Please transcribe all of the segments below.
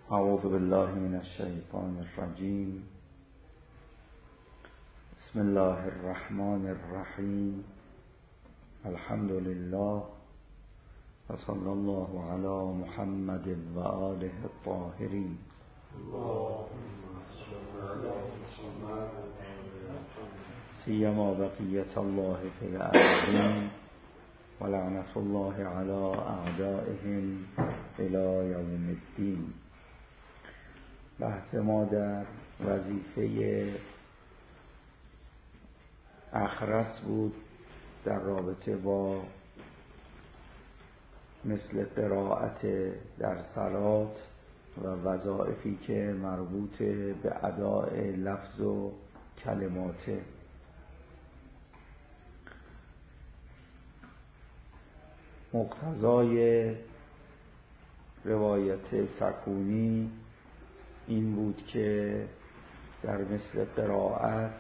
اعوذ بالله من الشیطان الرجیم. بسم الله الرحمن الرحیم. الحمد لله و صلی الله علی محمد و آله الطاهرین. سیما بقیت الله فی الارضین و لعنت الله علی اعدائهم الی یوم الدین. بحث ما در وظیفه اخرس بود در رابطه با مثل قرائت در صلات و وظایفی که مربوط به اداء لفظ و کلماته. مقتضای روایت سکونی این بود که در مثل قرائت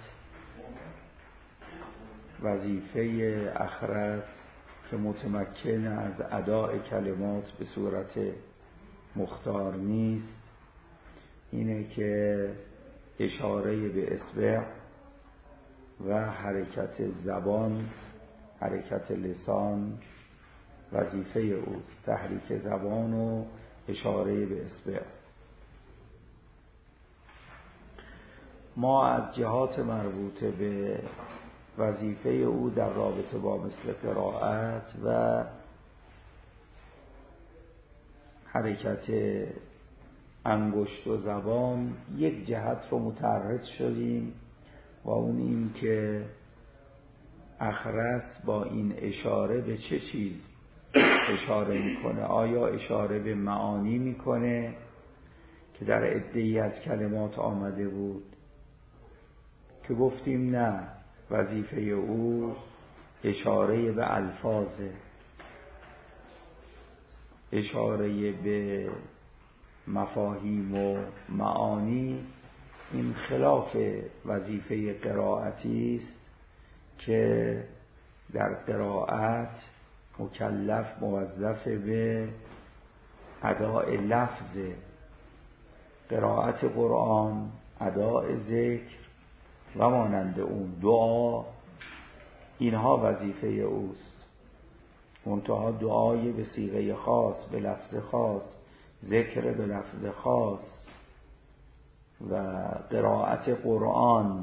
وظیفه اخرس که متمکن از اداء کلمات به صورت مختار نیست اینه که اشاره به اصبع و حرکت زبان، حرکت لسان وظیفه اوست. تحریک زبان و اشاره به اصبع. ما از جهات مربوطه به وظیفه او در رابطه با مثل قرائت و حرکت انگشت و زبان یک جهت رو متعرض شدیم و اون این که اخرس با این اشاره به چه چیز اشاره میکنه. آیا اشاره به معانی میکنه که در عده‌ای از کلمات آمده بود که گفتیم نه، وظیفه او اشاره به الفاظه، اشاره به مفاهیم و معانی. این خلاف وظیفه قرائتی است که در قرائت مکلف موظف به اداء لفظ، قرائت قرآن، اداء ذکر و مانند اون، دعا، اینها وظیفه اوست. منتها دعای به صیغه خاص، به لفظ خاص، ذکر به لفظ خاص و قرائت قرآن،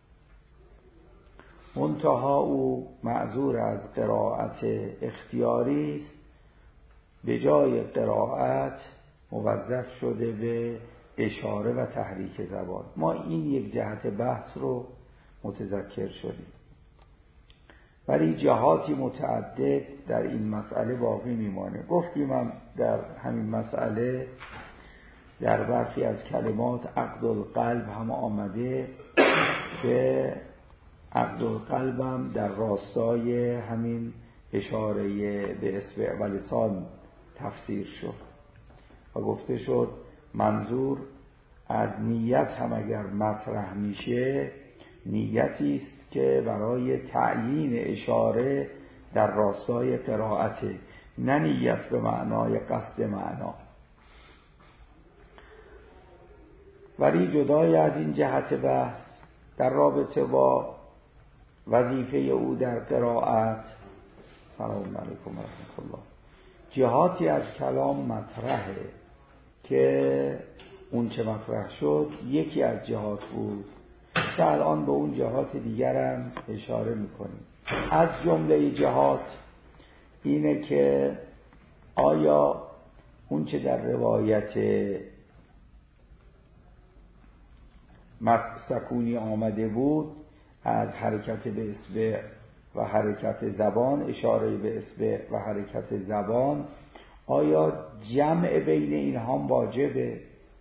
منتها او معذور از قرائت اختیاری است، به جای قرائت موظف شده به اشاره و تحریک زبان. ما این یک جهت بحث رو متذکر شدیم، ولی جهاتی متعدد در این مسئله باقی میمانه. گفتیم هم در همین مسئله در برخی از کلمات عقد القلب هم آمده که عقد القلب هم در راستای همین اشاره به اصبع و لسان تفسیر شد و گفته شد منظور از نیت هم اگر مطرح میشه، نیتی است که برای تعیین اشاره در راستای قرائته، نه نیت به معنای قصد معنا. ولی جدای از این جهت بحث در رابطه با وظیفه او در قرائت، سلام علیکم و رحمت الله، جهاتی از کلام مطرحه که اون چه مطرح شد یکی از جهات بود که الان به اون جهات دیگر هم اشاره میکنیم. از جمله جهات اینه که آیا اون چه در روایت سکونی آمده بود از حرکت به اصبع و حرکت زبان، اشاره به اصبع و حرکت زبان، آیا جمع بین اینها واجبه؟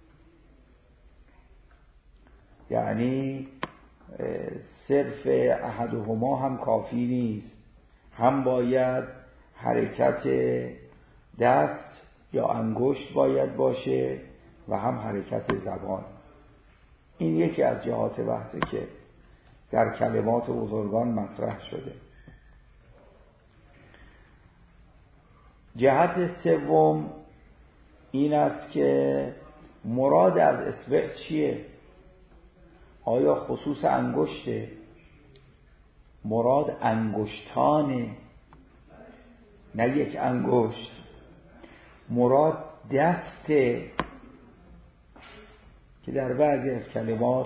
یعنی صرف احدهما هم کافی نیست، هم باید حرکت دست یا انگشت باید باشه و هم حرکت زبان. این یکی از جهات بحثه که در کلمات بزرگان مطرح شده. جهت سوم این است که مراد از اصبع چیه؟ آیا خصوص انگشته؟ مراد انگشتانه، نه یک انگشت. مراد دسته که در بعضی از کلمات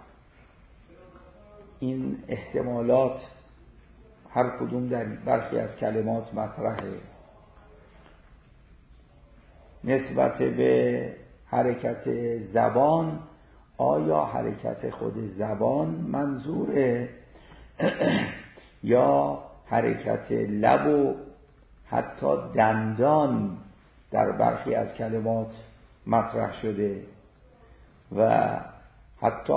این احتمالات هر کدوم در برخی از کلمات مطرحه. نسبت به حرکت زبان، آیا حرکت خود زبان منظوره یا حرکت لب و حتی دندان در برخی از کلمات مطرح شده و حتی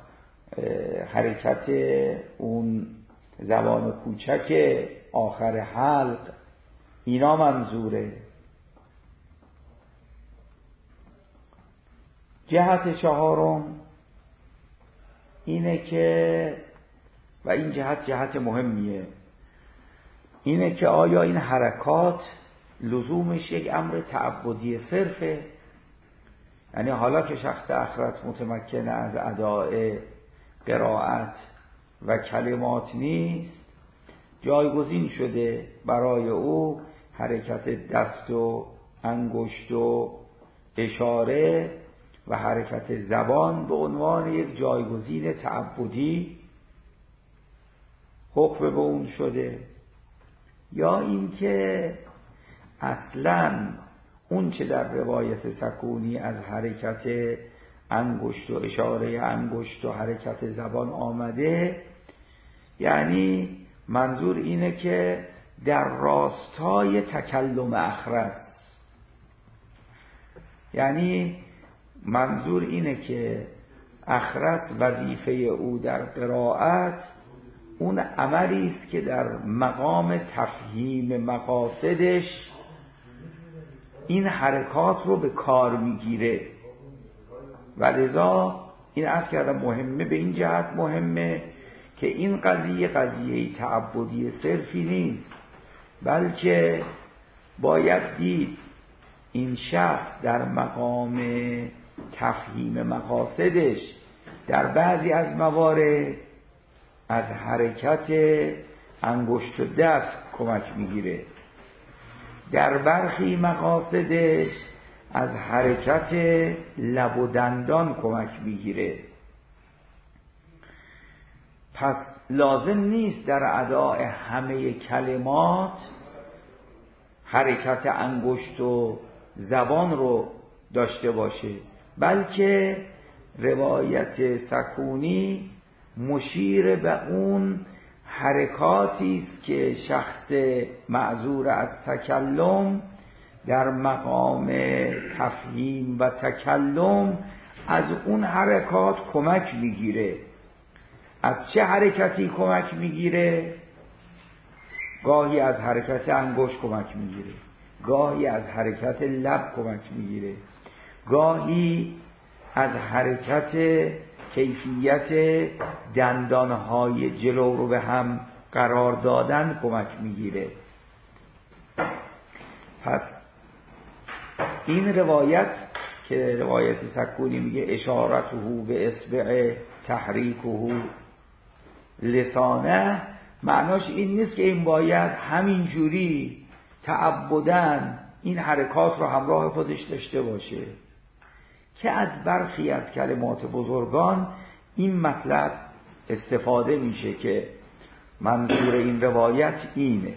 حرکت اون زبان کوچک آخر حلق، اینا منظوره. جهت چهارم اینه که، و این جهت مهمیه، اینه که آیا این حرکات لزومش یک امر تعبدی صرفه؟ یعنی حالا که شخص اخرت متمکن از اداء قرائت و کلمات نیست، جایگزین شده برای او حرکت دست و انگشت و اشاره و حرکت زبان به عنوان یک جایگزین تعبدی حکم به اون شده، یا اینکه اصلاً اون چه در روایت سکونی از حرکت انگشت و اشاره انگشت و حرکت زبان آمده، یعنی منظور اینه که در راستای تکلم اخرس، یعنی منظور اینه که اخرس وظیفه او در قرائت اون عملی است که در مقام تفهیم مقاصدش این حرکات رو به کار میگیره و لذا این عرض کردم مهمه، به این جهت مهمه که این قضیه تعبدی صرفی نیست، بلکه باید دید این شخص در مقام تفهیم مقاصدش در بعضی از موارد از حرکت انگشت و دست کمک میگیره، در برخی مقاصدش از حرکت لب و دندان کمک میگیره. پس لازم نیست در اداء همه کلمات حرکت انگشت و زبان رو داشته باشه، بلکه روایت سکونی مشیر به اون حرکاتی است که شخص معذور از تکلم در مقام تفهیم و تکلم از اون حرکات کمک میگیره. از چه حرکتی کمک میگیره؟ گاهی از حرکت انگشت کمک میگیره، گاهی از حرکت لب کمک میگیره، گاهی از حرکت کیفیت دندانهای جلو رو به هم قرار دادن کمک میگیره. پس این روایت که روایت سکونی میگه اشارته به اصبع تحریکه لسانه، معناش این نیست که این باید همین جوری تعبدن این حرکات رو همراه خودش داشته باشه، که از برخی از کلمات بزرگان این مطلب استفاده میشه که منظور این روایت اینه.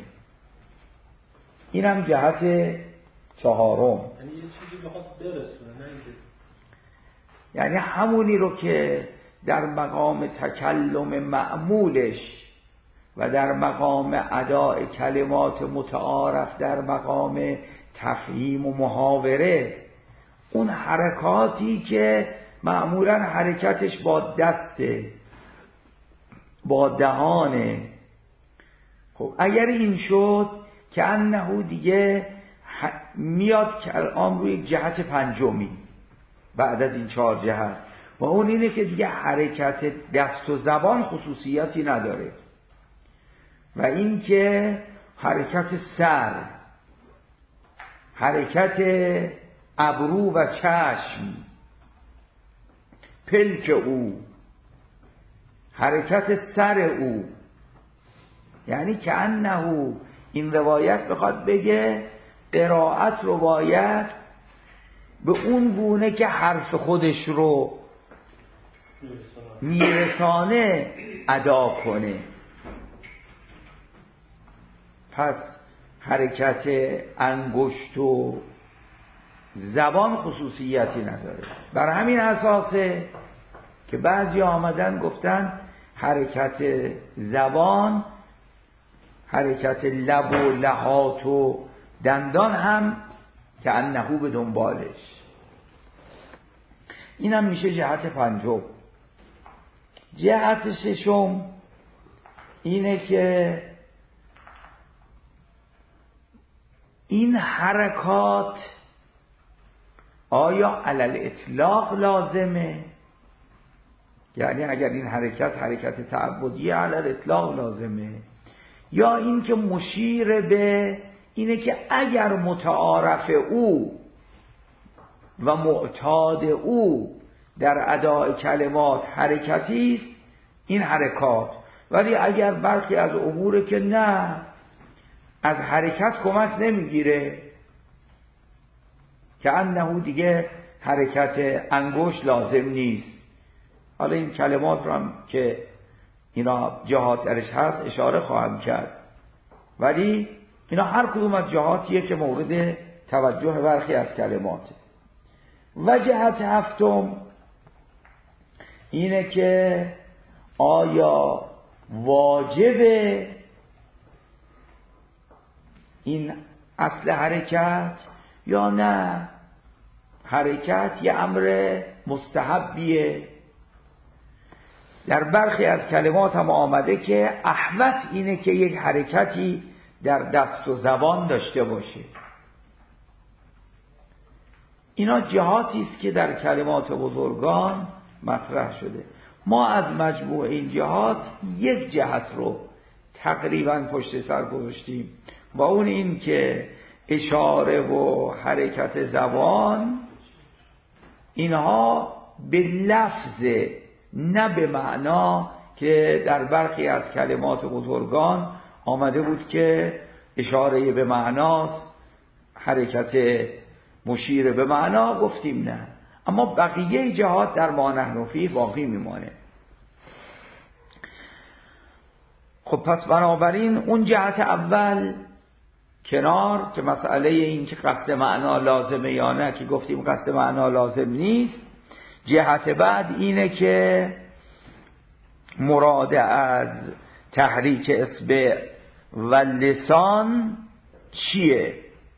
اینم جهت چهارم، یعنی یه چیزی بخواد برسونه، نه اینکه یعنی همونی رو که در مقام تکلم معمولش و در مقام اداء کلمات متعارف در مقام تفهیم و محاوره، اون حرکاتی که معمولا حرکتش با دسته، با دهانه، خب اگر این شد که انه دیگه میاد که الان روی جهت پنجمی بعد از این چهار جهت، و اون اینه که دیگه حرکت دست و زبان خصوصیتی نداره، و این که حرکت سر، حرکت ابرو و چشم پلک او، حرکت سر او. یعنی که انه این روایت بخواد بگه قرائت رو باید به اون گونه که حرف خودش رو میرسانه ادا کنه. پس حرکت انگشت و زبان خصوصیتی نداره. بر همین اساسه که بعضی آمدن گفتن حرکت زبان، حرکت لب و لحات و دندان هم که انهو به دنبالش. این هم میشه جهت پنجم. جهت ششم اینه که این حرکات آیا علل اطلاق لازمه؟ یعنی اگر این حرکت تعبدی علل اطلاق لازمه، یا این که مشیر به اینه که اگر متعارف او و معتاد او در اداء کلمات حرکتی است این حرکات، ولی اگر برخی از امور که نه از حرکت کمک نمیگیره که انه دیگه حرکت انگشت لازم نیست. حالا این کلمات رو هم که اینا جهات درش هست اشاره خواهم کرد، ولی اینا هر کدوم از جهاتیه که مورد توجه برخی از کلماته. و جهت هفتم اینه که آیا واجب این اصل حرکت یا نه حرکت یه امر مستحبیه. در برخی از کلمات هم آمده که احوط اینه که یک حرکتی در دست و زبان داشته باشه. اینا جهاتی است که در کلمات بزرگان مطرح شده. ما از مجموع این جهات یک جهت رو تقریبا پشت سر گذاشتیم و اون این که اشاره و حرکت زبان اینها به لفظ نه به معنا که در برخی از کلمات بزرگان آمده بود که اشاره به معناست، حرکت مشیر به معنا گفتیم نه، اما بقیه جهات در ما نحن فیه باقی میمانه. خب پس بنابراین اون جهت اول کنار که مسئله این که قصد معنا لازمه یا نه که گفتیم قصد معنا لازم نیست. جهت بعد اینه که مراد از تحریک اصبع و لسان چیه؟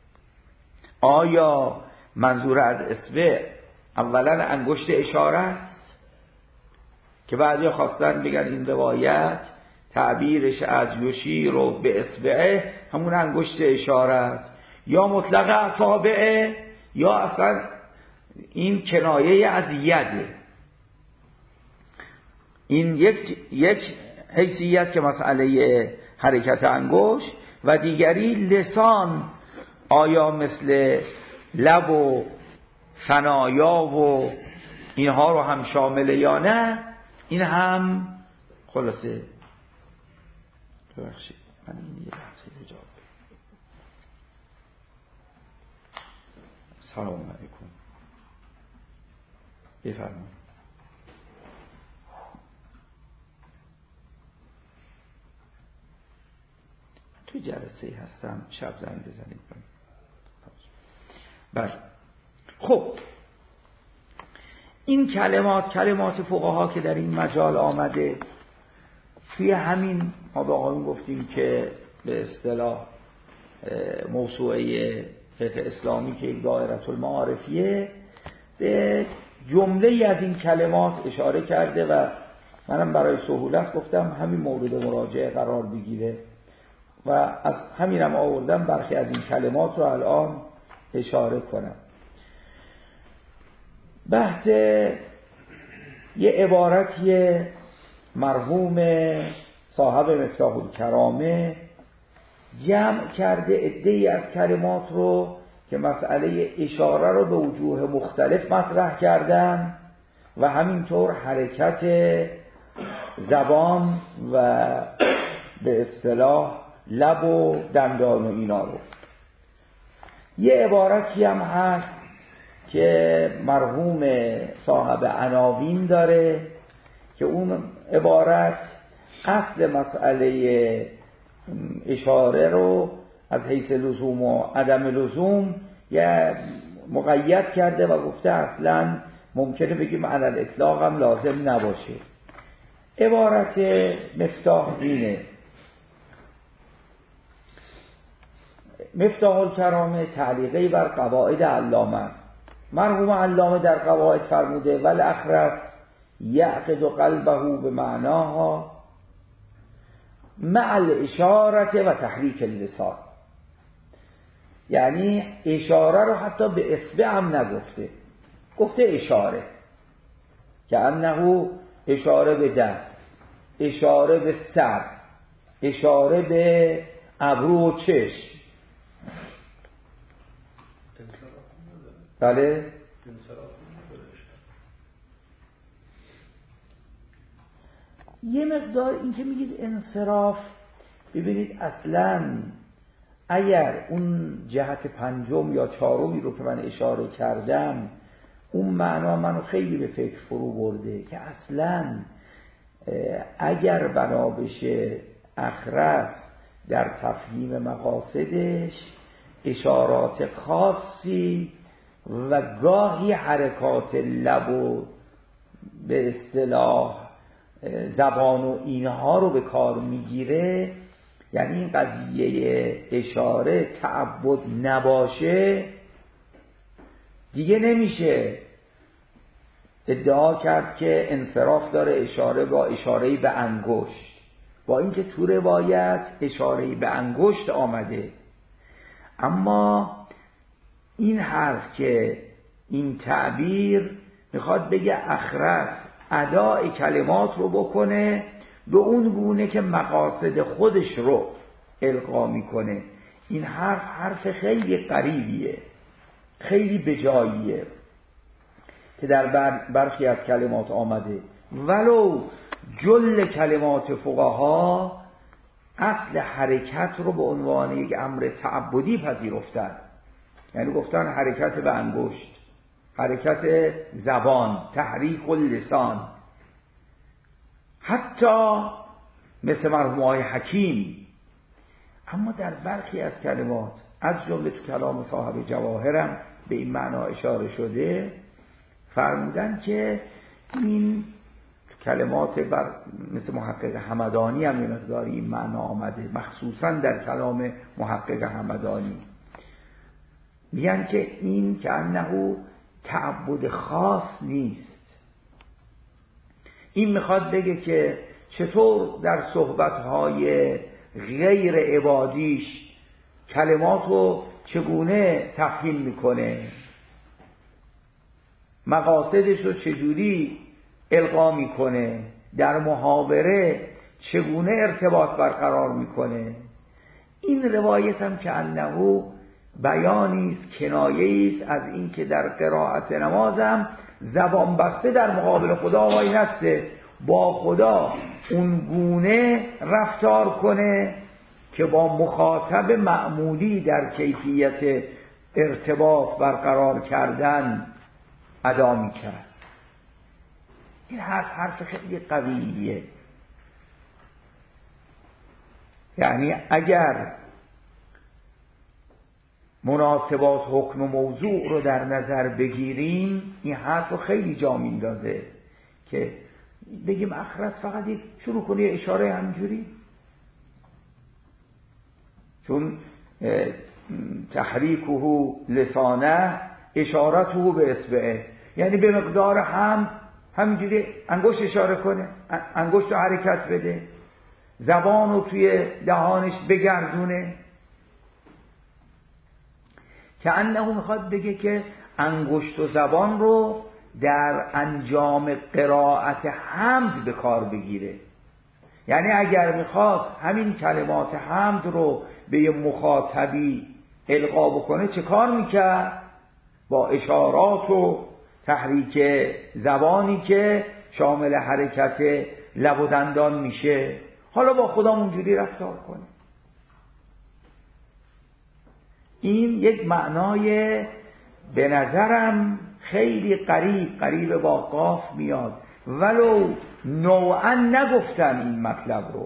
آیا منظور از اصبع اولا انگشت اشاره است که بعضی خواستن بگن این روایت تعبیرش از یشیر و به اصبعه همون انگشت اشاره است، یا مطلق اصابعه، یا اصلا این کنایه از یده. این یک حیثیت که مسئله حرکت انگشت و دیگری لسان آیا مثل لب و ثنایا و اینها رو هم شامله یا نه. این هم خلاصه ببخشید من این یه لحظه اجازه. سلام علیکم بفرمایید. تو جلسه هستم شب زنگ بزنید. بله خب این کلمات فقها که در این مجال آمده توی همین ما به آقایون گفتیم که به اصطلاح موسوعه فقه اسلامی که یک دایره المعارفیه به جمله از این کلمات اشاره کرده و منم برای سهولت گفتم همین مورد مراجعه قرار بگیره و از همینم آوردم برخی از این کلمات رو الان اشاره کنم. بحث یه عبارتی مرحوم صاحب مفتاح الکرامه جمع کرده عده‌ای از کلمات رو که مسئله اشاره رو به وجوه مختلف مطرح کردن و همینطور حرکت زبان و به اصطلاح لب و دندان و اینا رو. یه عبارتی هم هست که مرحوم صاحب عناوین داره که اون عبارت اصل مسئله اشاره رو از حیث لزوم و عدم لزوم یه مقید کرده و گفته اصلا ممکنه بگیم علی الاطلاق هم لازم نباشه. عبارت مفتاح اینه: مفتاح الکرامه تعلیقی بر قواعد علامه. مرحوم علامه در قواعد فرموده: والاخرس یعقد قلبه به معناها مع الاشاره و تحریک اللسان. یعنی اشاره رو حتی به اصبع هم نگفته، گفته اشاره، که انه اشاره به دست، اشاره به سر، اشاره به ابرو و چشم. بله؟ یه مقدار این که میگید انصراف، ببینید اصلاً اگر اون جهت پنجم یا چهارمی رو که من اشاره کردم اون معنا منو خیلی به فکر فرو برده که اصلاً اگر بنا بشه اخرس در تفهیم مقاصدش اشارات خاصی و گاهی حرکات لب و به اصطلاح زبان و اینها رو به کار میگیره، یعنی این قضیه اشاره تعبد نباشه دیگه نمیشه ادعا کرد که انصراف داره اشاره با اشاره به انگشت، با اینکه تو روایت اشاره به انگشت آمده. اما این حرف که این تعبیر میخواد بگه اخرس اداء کلمات رو بکنه به اون گونه که مقاصد خودش رو القا میکنه. این حرف خیلی قریبیه، خیلی بجاییه که در برخی از کلمات آمده. ولو جل کلمات فقها اصل حرکت رو به عنوان یک امر تعبدی پذیرفتن، یعنی گفتن حرکت به انگشت، حرکت زبان، تحریک اللسان. حتی مثل مرحوم حکیم. اما در برخی از کلمات از جمله تو کلام صاحب جواهرم به این معنا اشاره شده، فرمودن که این کلمات مثل محقق همدانی هم یه مقداری این معنا آمده، مخصوصا در کلام محقق همدانی میگن که این که انه تعبد خاص نیست. این میخواد بگه که چطور در صحبتهای غیر عبادیش کلماتو چگونه تفهیم میکنه، مقاصدش رو چجوری القا میکنه، در محاوره چگونه ارتباط برقرار میکنه. این روایت هم که انه بیانی است، کنایه‌ای است از این که در قرائت نمازم زبان بسته در مقابل خدا وای نسته، با خدا اون گونه رفتار کنه که با مخاطب معمولی در کیفیت ارتباط برقرار کردن ادا میکرد. این حرف خیلی قویه. یعنی اگر مناسبات حکم و موضوع رو در نظر بگیریم این حرف رو خیلی جا میندازه که بگیم اخرس فقط شروع کنی اشاره همینجوری، چون تحریکه لسانه اشارته به اصبعه، یعنی به مقدار همینجوری انگشت اشاره کنه، انگشت رو حرکت بده، زبان رو توی دهانش بگردونه، که انه میخواد بگه که انگشت و زبان رو در انجام قرائت حمد به کار بگیره. یعنی اگر میخواد همین کلمات حمد رو به یه مخاطبی القا بکنه چه کار میکرد؟ با اشارات و تحریک زبانی که شامل حرکت لب و دندان میشه. حالا با خدا اونجوری رفتار کنه. این یک معنای به نظرم خیلی قریب با قاف میاد، ولو نوعا نگفتم این مطلب رو.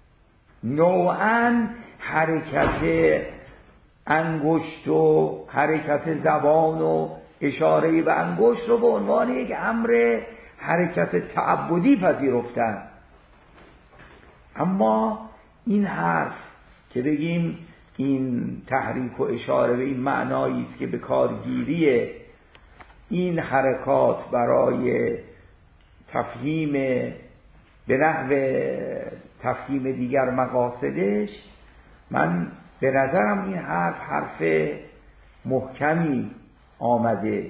نوعا حرکت انگشت و حرکت زبان و اشاره به انگشت رو به عنوان یک امر حرکت تعبدی پذیرفتن. اما این حرف که بگیم این تحریک و اشاره به این معنایی است که به کارگیری این حرکات برای تفهیم به نحو تفهیم دیگر مقاصدش، من به نظرم این حرف محکمی آمده.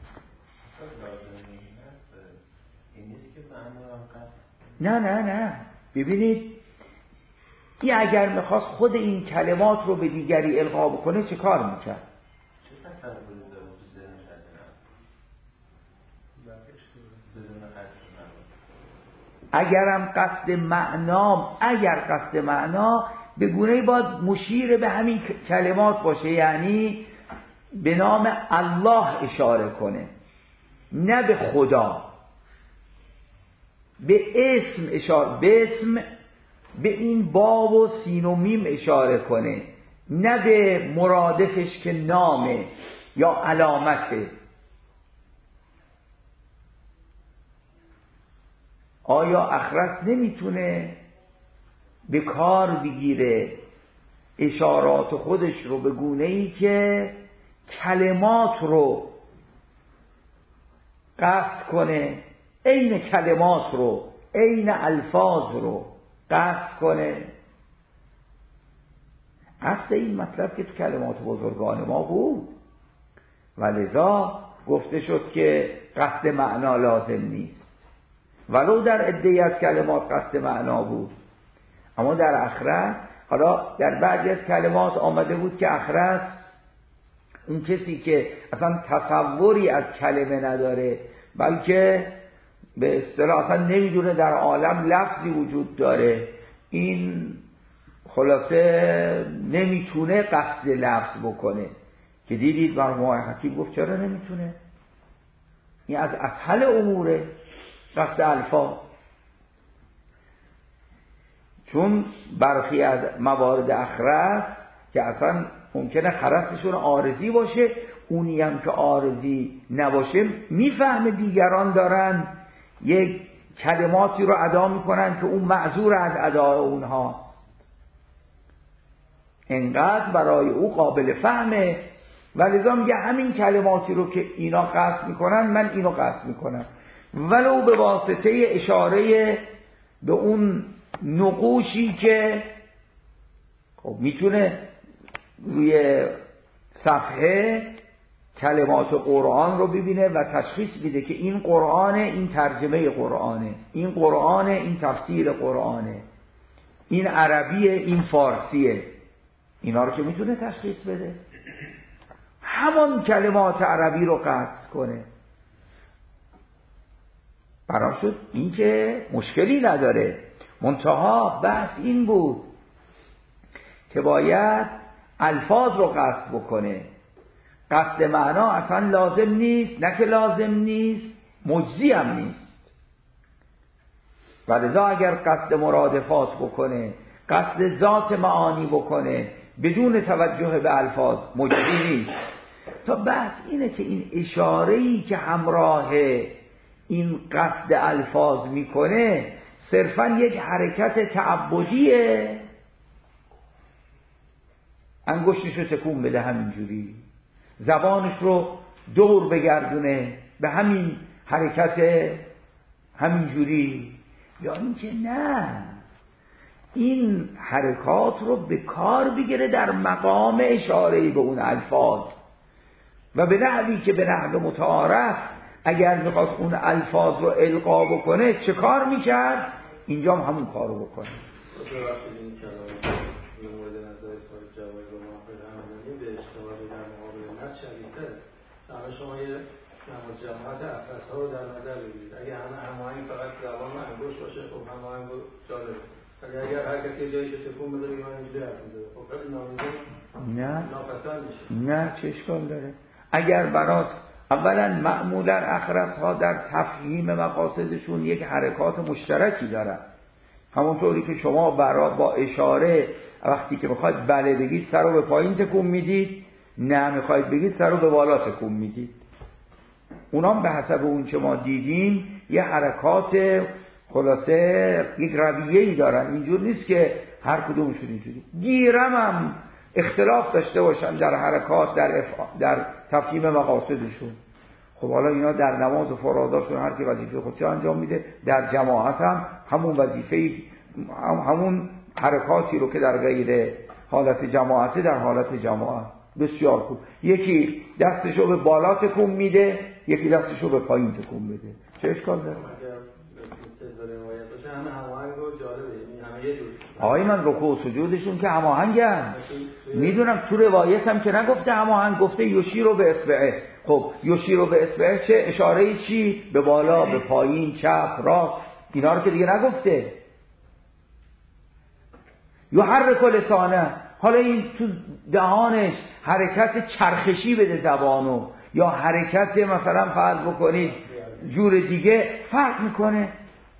نه ببینید، این اگر میخواست خود این کلمات رو به دیگری القا بکنه چه کار میکرد؟ اگر قصد معنا به گونه‌ای باید مشیر به همین کلمات باشه، یعنی به نام الله اشاره کنه، نه به خدا، به اسم اشاره، به اسم، به این باب و سین و میم اشاره کنه، نه به مرادفش که نامه یا علامته. آیا اخرس نمیتونه به کار بگیره اشارات خودش رو به گونه‌ای که کلمات رو قصد کنه، عین کلمات رو، عین الفاظ رو قصد کنه؟ اصل این مطلب که تو کلمات بزرگان ما بود و لذا گفته شد که قصد معنا لازم نیست، ولو در عده‌ای از کلمات قصد معنا بود. اما در اخرس، حالا در بعضی از کلمات آمده بود که اخرس اون کسی که اصلا تصوری از کلمه نداره، بلکه به اصطلاح اصلا نمیدونه در عالم لفظی وجود داره، این خلاصه نمیتونه قصد لفظ بکنه. که دیدید مرحوم حکیم گفت چرا نمیتونه؟ این از اسهل اموره قصد الفاظ، چون برخی از موارد اخرس که اصلا ممکنه خرسشون عارضی باشه، اونی هم که عارضی نباشه میفهمه دیگران دارن یک کلماتی رو ادا میکنن که اون معذور از ادای اونها، انقدر برای او قابل فهمه و لذا میگه همین کلماتی رو که اینا قصد میکنن من اینو قصد میکنم، ولو به واسطه اشاره به اون نقوشی که خب میتونه روی صفحه کلمات قرآن رو ببینه و تشخیص میده که این قرآنه، این ترجمه قرآنه، این قرآنه، این تفسیر قرآنه، این عربیه، این فارسیه. اینا رو که میتونه تشخیص بده، همان کلمات عربی رو قصد کنه. برام شد این که مشکلی نداره، منتها بحث این بود که باید الفاظ رو قصد بکنه. قصد معنا اصلا لازم نیست، نه که لازم نیست، مجزی هم نیست. و لذا اگر قصد مرادفات بکنه، قصد ذات معانی بکنه بدون توجه به الفاظ، مجزی نیست. تا بحث اینه که این اشاره‌ای که همراه این قصد الفاظ میکنه صرفاً یک حرکت تعبدیه، انگشتش رو تکون بده همینجوری، زبانش رو دور بگردونه به همین حرکت همینجوری، یا اینکه نه، این حرکات رو به کار بگیره در مقام اشاره‌ای به اون الفاظ و به نحوی که به نحو متعارف اگر میخواد اون الفاظ رو القا بکنه چه کار میکرد؟ اینجا هم همون کار رو بکنه. به اشتباهی در مقابل نص شدیده. شما یه از جماعت افراس‌ها رو در نظر بگیرید. اگه همه هماهنگ فقط زبان و انگشت باشه خب هماهنگ جالبه. ولی اگر هر کسی جایش تکون بده من اینجوری حرف می‌زنه خب خیلی ناپسند میشه. نه چه اشکال داره؟ اگر براس اولا معمولا اخرس‌ها در تفهیم مقاصدشون یک حرکات مشترکی دارن، همونطوری که شما با اشاره وقتی که میخواید بله بگید سر رو به پایین تکون میدید، نه میخواید بگید سر رو به بالا تکون میدید. اونام به حسب اون که ما دیدیم یه حرکات خلاصه یک رویه‌ای دارن، اینجور نیست که هر کدومشون اینجوری. گیرم هم اختلاف داشته باشن در حرکات در تفهیم مقاصدشون. خب حالا اینا در نماز و فراداشون هر کی وظیفه خودش انجام میده، در جماعت هم همون وظیفه همون حرکاتی رو که در غیر حالت جماعت در حالت جماعت. بسیار خوب. یکی دستشو به بالا تکون میده، یکی دستشو به پایین تکون میده. چه اشکال داره؟ آقای من رکوع و سجودشون که هماهنگن. میدونم تو روایت هم که نگفته هماهنگ، گفته یشیرو به اصبعه. خب یشیرو به اصبعه چه اشاره چی؟ به بالا، به پایین، چپ، راست، اینا رو که دیگه نگفته. یحرک لسانه، حالا این تو دهانش حرکت چرخشی بده زبانو، یا حرکت مثلا فرض بکنید جور دیگه فرق میکنه.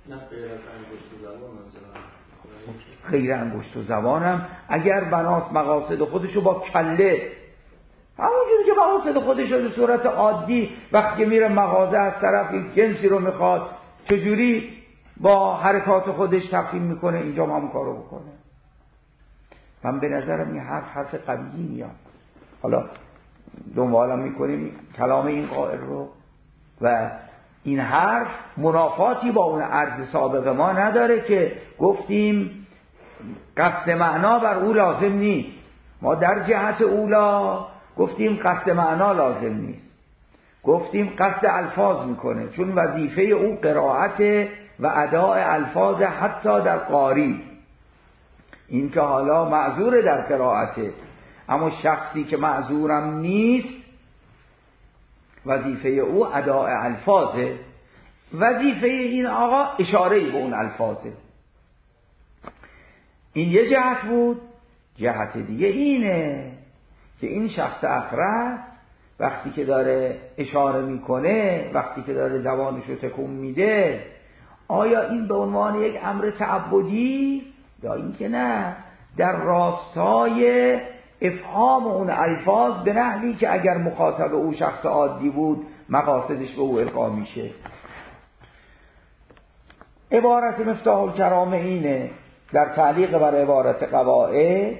غیر انگشت و زبانم اگر بناس مقاصد خودشو با کله، همونجوری که مقاصد خودشو به صورت عادی وقتی میره مغازه از طرف یک جنسی رو میخواد چجوری با حرکات خودش تفهیم میکنه، اینجا هم کارو بکنه. من به نظرم این حرف قوی میاد. حالا دنبالم میکنیم کلام این قائل رو و این حرف منافاتی با اون عرض سابق ما نداره که گفتیم قصد معنا بر او لازم نیست. ما در جهت اولا گفتیم قصد معنا لازم نیست، گفتیم قصد الفاظ میکنه، چون وظیفه او قرائت و اداء الفاظ حتی در قاری. این که حالا معذور در قرائته، اما شخصی که معذورم نیست وظیفه او اداء الفاظه، وظیفه این آقا اشاره به اون الفاظه. این یه جهت بود. جهت دیگه اینه که این شخص اخرس وقتی که داره اشاره میکنه، وقتی که داره زبانشو تکون میده، آیا این به عنوان یک امر تعبدی یا این که نه در راستای افهام اون الفاظ به نحوی که اگر مخاطب او شخص عادی بود مقاصدش به او القا میشه. عبارت مفتاح الکرامه اینه در تعلیق بر عبارت قواعد،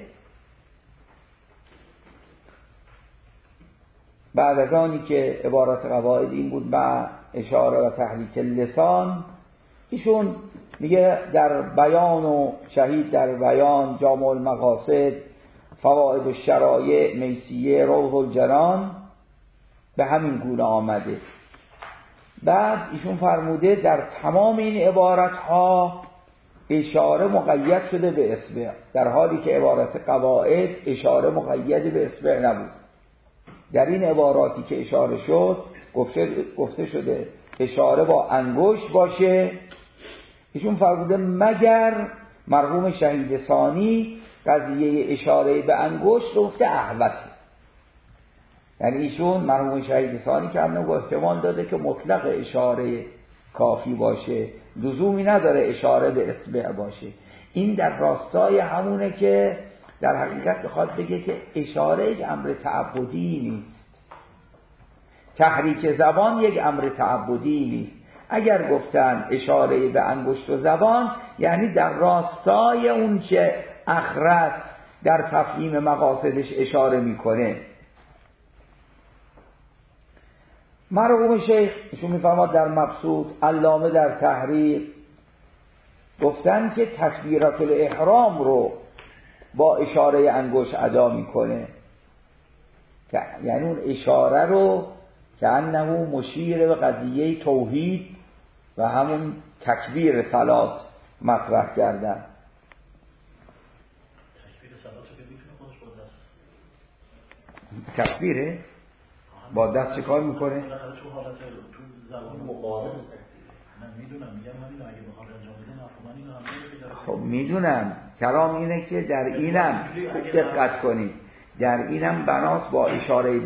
بعد از آنی که عبارت قواعد این بود با اشاره و تحریک لسان، ایشون میگه در بیان و شهید در بیان، جامع المقاصد، فوائد الشرایع، میسیه، روح الجنان به همین گونه آمده. بعد ایشون فرموده در تمام این عبارت ها اشاره مقید شده به اصبع، در حالی که عبارت قواعد اشاره مقید به اصبع نبود. در این عباراتی که اشاره شد گفته شده اشاره با انگشت باشه. ایشون فرموده مگر مرحوم شهید ثانی قضیه اشاره به انگشت گفته احوته، یعنی ایشون مرحوم شهید ثانی که همونو احتمال داده که مطلق اشاره کافی باشه، لزومی نداره اشاره به اصبع باشه. این در راستای همونه که در حقیقت بخواد بگه که اشاره یک امر تعبدی نیست، تحریک زبان یک امر تعبدی نیست. اگر گفتن اشاره به انگشت و زبان یعنی در راستای اون که اخرس در تفهیم مقاصدش اشاره میکنه. مرحوم شیخ ایشون میفرماد در مبسوط، علامه در تحریر گفتن که تکبیرات الاحرام رو با اشاره انگشت ادا میکنه، یعنی اون اشاره رو که انه مشیر به قضیه توحید و همون تکبیر صلات مطرح کردن. تکبیر صلات رو که میتونه خودش با دست تکبیره؟ با دست چه کار میکنه؟ تو حالت تو زبان مقابل میدونم میگم همین اگه بخواد انجام بده مفهوم اینو هم خب میدونم کلام اینه که در اینم دقت کنید، در اینم بناس با اشاره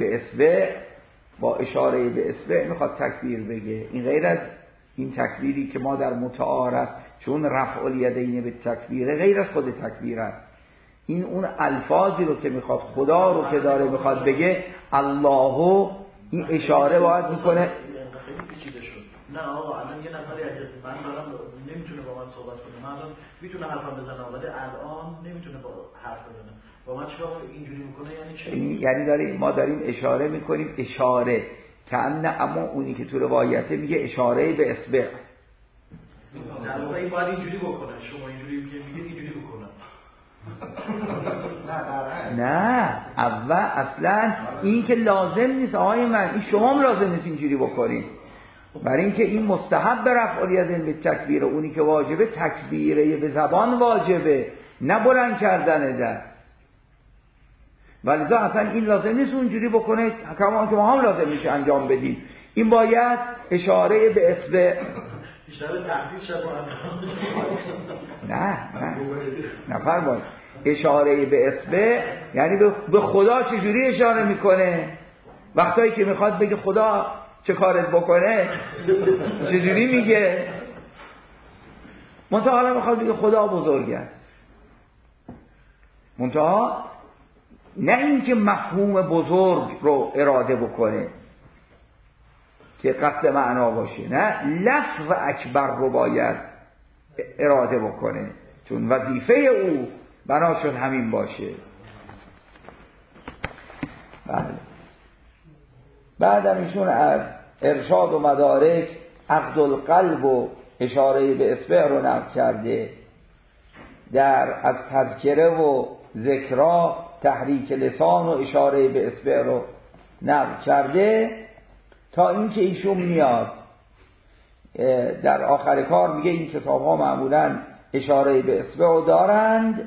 به اصبع میخواد تکبیر بگه. این غیر از این تکبیری که ما در متعارف چون رفع الیدین به تکبیره غیر از خود تکبیر است. این اون الفاظی رو که میخواد خدا رو که داره میخواد بگه الله، این اشاره باید میکنه. نه آقا الان یه نفری اگه من دارم نمیتونه با من صحبت کنه، من الان میتونه حرفم بزنه ولی الان نمیتونه با حرف بزنه، با من چیکار اینجوری میکنه؟ یعنی چی؟ یعنی ما داریم اشاره میکنیم، اشاره کأن، اما اونی که تو روایته میگه اشاره به اصبع. نه این باید اینجوری بکنه، شما اینجوری که میگه اینجوری بکنه. نه اول اصلا این که لازم نیست آقای من، این شما هم لازم نیست اینجوری بکنید، برای اینکه این مستحب به رفع الیدین به تکبیر، اونی که واجبه تکبیره به زبان واجبه، نه بلند کردن دست. ولذا اصلا این لازم نیست اونجوری بکنه کما که ما هم لازم میشه انجام بدیم. این باید اشاره به اصبع. اشاره تحقیق شد. نه فرمایید. اشاره به اصبع یعنی به خدا چجوری اشاره میکنه؟ وقتایی که میخواد بگه خدا چه کارت بکنه چجوری میگه؟ منتها حالا میخواد بگه خدا بزرگ است، منتها نه اینکه مفهوم بزرگ رو اراده بکنه که قصد معنا باشه، نه لفظ اکبر رو باید اراده بکنه، چون وظیفه او بنا شد همین باشه. بله. بعدم ایشون از ارشاد و مدارک عقد القلب و اشاره به اصبع رو نقل کرده، از تذکره و ذکرا تحریک لسان و اشاره به اصبع رو نقل کرده، تا اینکه ایشون میاد در آخر کار میگه این کتاب ها معمولا اشاره به اصبع رو دارند.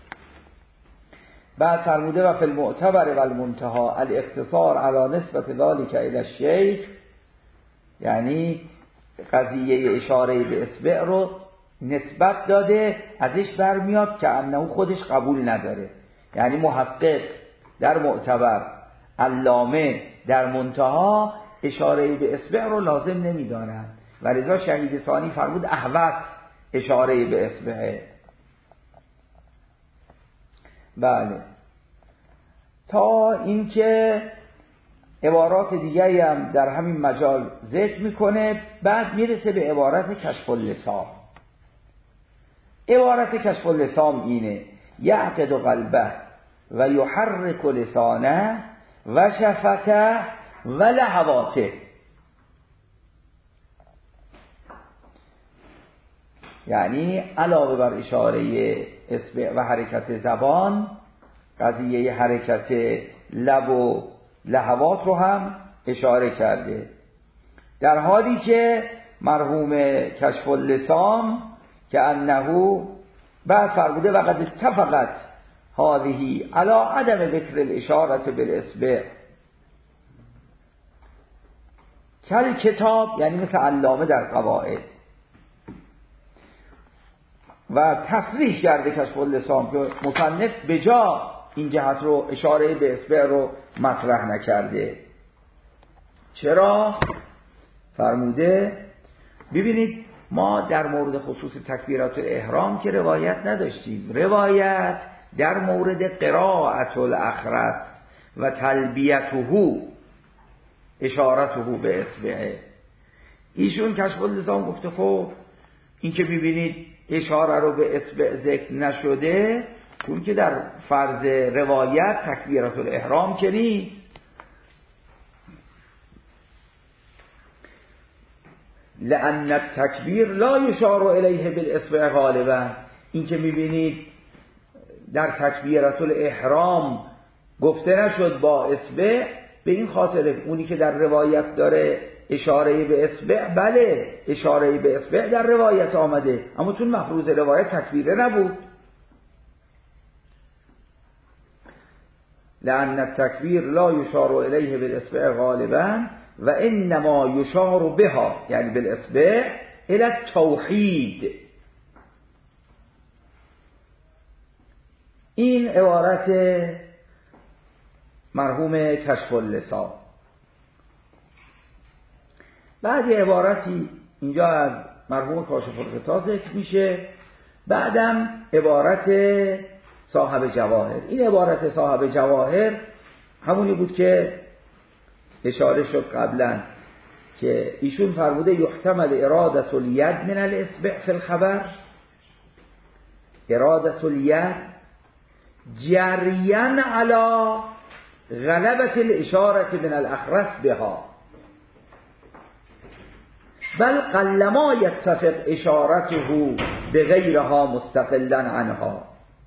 بعد فرموده و فی المعتبر و المنتهى الاختصار علی نسبت ذلك الی الشیخ، یعنی قضیه اشاره به اصبع رو نسبت داده، ازش برمیاد که انه خودش قبول نداره، یعنی محقق در معتبر، علامه در منتهى اشاره به اصبع رو لازم نمیدانند. ولذا شهید ثانی فرمود احوط اشاره به اصبعه. بله. تا اینکه عبارات دیگری هم در همین مجال ذکر میکنه، بعد میرسه به عبارت کشف اللسان. عبارت کشف اللسان اینه: یعقد قلبه و یحرک لسانه و شفته و لحواته. یعنی علاوه بر اشاره اصبع و حرکت زبان، قضیه حرکت لب و لحوات رو هم اشاره کرده، در حالی که مرحوم کشف اللسان که انه بعد فرموده وقد اتفقت هذه علی عدم ذکر الاشاره بالاصبع کل کتاب، یعنی مثل علامه در قواعد، و تصریح کرده کشف اللسان که مصنف به جا این جهت رو اشاره به اصبع رو مطرح نکرده. چرا؟ فرموده ببینید ما در مورد خصوص تکبیرات الاحرام که روایت نداشتیم. روایت در مورد قراءت الاخرس و تلبیته اشارته به اصبعه. ایشون کشف اللسان گفته خب این که ببینید اشاره رو به اصبع ذکر نشده، چون که در فرض روایت تکبیرات الاحرام که نیست. لأن التکبیر لا یشار الیه بالاصبع غالبا. این که میبینید در تکبیرات الاحرام گفته نشد با اصبع، به این خاطر اونی که در روایت داره اشاره به اصبع، بله اشاره به اصبع در روایت آمده، اما چون مفروض روایت تکبیره نبود. لأن التکبیر لا یشار الیه بالاصبع غالبا و انما یشار بها، یعنی بالاصبع الی التوحید. این عبارت مرحوم کشف اللسان. بعد یه عبارتی اینجا از مرحوم کاشف الغطا ذکر میشه، بعدم عبارت صاحب جواهر. این عبارت صاحب جواهر همونی بود که اشاره شد قبلا که ایشون فرموده یحتمل ارادة الید من الاصبع فی الخبر، ارادة الید جریان علی غلبة الاشارة من الاخرس بها، بل قلما يتفق اشارته بغيرها مستقلا عنها،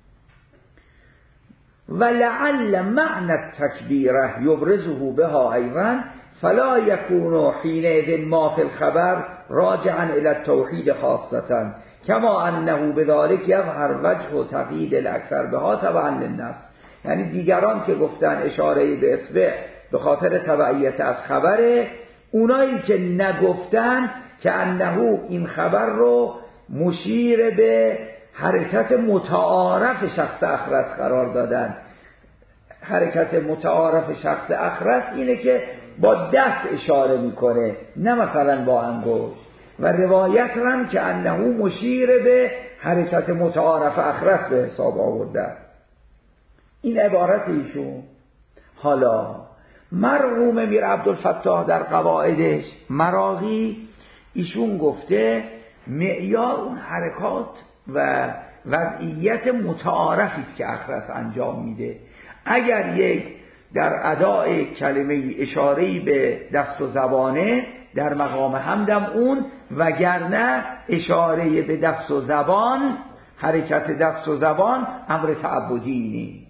ولعل معنى التكبيره يبرزه بها ايضا فلا يكون حينئذ ما في الخبر راجعا الى التوحيد خاصة كما انه بذلك يظهر وجه تقييد الاكثر بها تبعا للنفس. یعنی دیگران که گفتن اشاره به اصبع به خاطر تبعیت از خبره، اونایی که نگفتن که انه این خبر رو مشیر به حرکت متعارف شخص اخرس قرار دادن. حرکت متعارف شخص اخرس اینه که با دست اشاره میکنه، نه مثلا با انگشت، و روایت هم که انه مشیر به حرکت متعارف اخرس به حساب آورده. این عبارت ایشون. حالا مرحوم میر عبدالفتاح در قواعدش مراغی ایشون گفته معیار اون حرکات و وضعیت متعارفی است که اخرس انجام میده. اگر یک در اداء کلمه اشاره‌ای به دست و زبانه در مقام حمدم اون، وگرنه اشاره به دست و زبان، حرکت دست و زبان امر تعبدی نیست.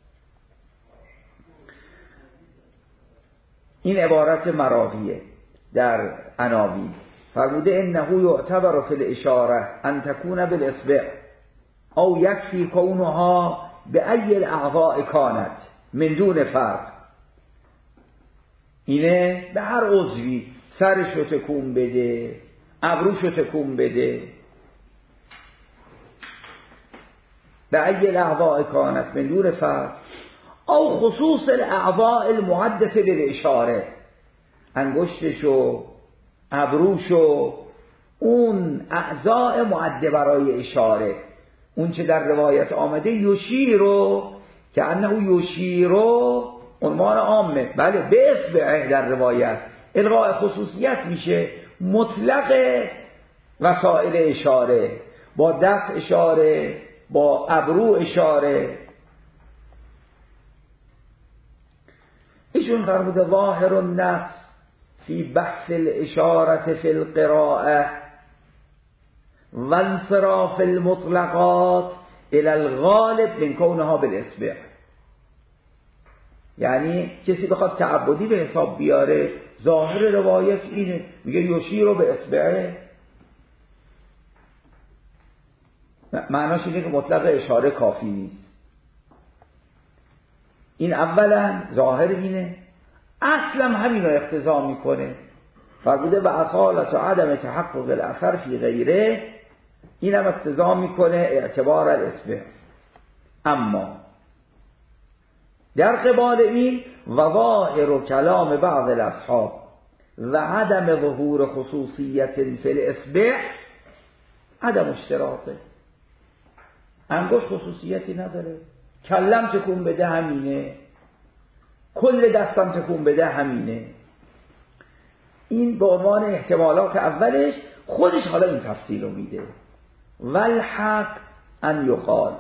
این عبارت مراغیه در عناوین. فرموده انه یعتبر فی الاشاره ان تکون بالاصبع او یکفی کونها به ای الاعضاء کانت من دون فرق. اینه به هر عضوی، سرشو تکون بده، ابروشو تکون بده، به ای الاعضاء کانت من دون فرق او خصوص الاعضاء المعدة للاشاره، انگشتشو، ابروشو، اون اعضاء معده برای اشاره، اون چه در روایت آمده یشیرو که انه یشیرو عنوان عامه، بله به اصبعه در روایت الغاء خصوصیت میشه، مطلق وسائل اشاره، با دست اشاره، با ابرو اشاره. ایشون فرموده ظاهر النص فی بحث الاشاره فی القراءه و انصراف المطلقات الى الغالب من کونها بالاصبع. یعنی کسی بخواد تعبدی به حساب بیاره، ظاهر روایت اینه، میگه یوشی رو به اصبعه، معناش اینه که مطلق اشاره کافی نیست. این اولا ظاهر اینه، اصلا همین رو اقتضا میکنه. فرموده و اصالت و عدم تحقق الاثر فی غیره، این هم اقتضا میکنه اعتبار الاصبع. اما در قبال این و ظاهر و کلام بعض الاصحاب و عدم ظهور خصوصیت فی الاصبع عدم اشتراطه. انگشت خصوصیتی نداره، کلم تکون بده همینه، کل دستم تکون بده همینه. این به عنوان احتمالات اولش، خودش حالا این تفصیل رو میده. والحق ان یقال،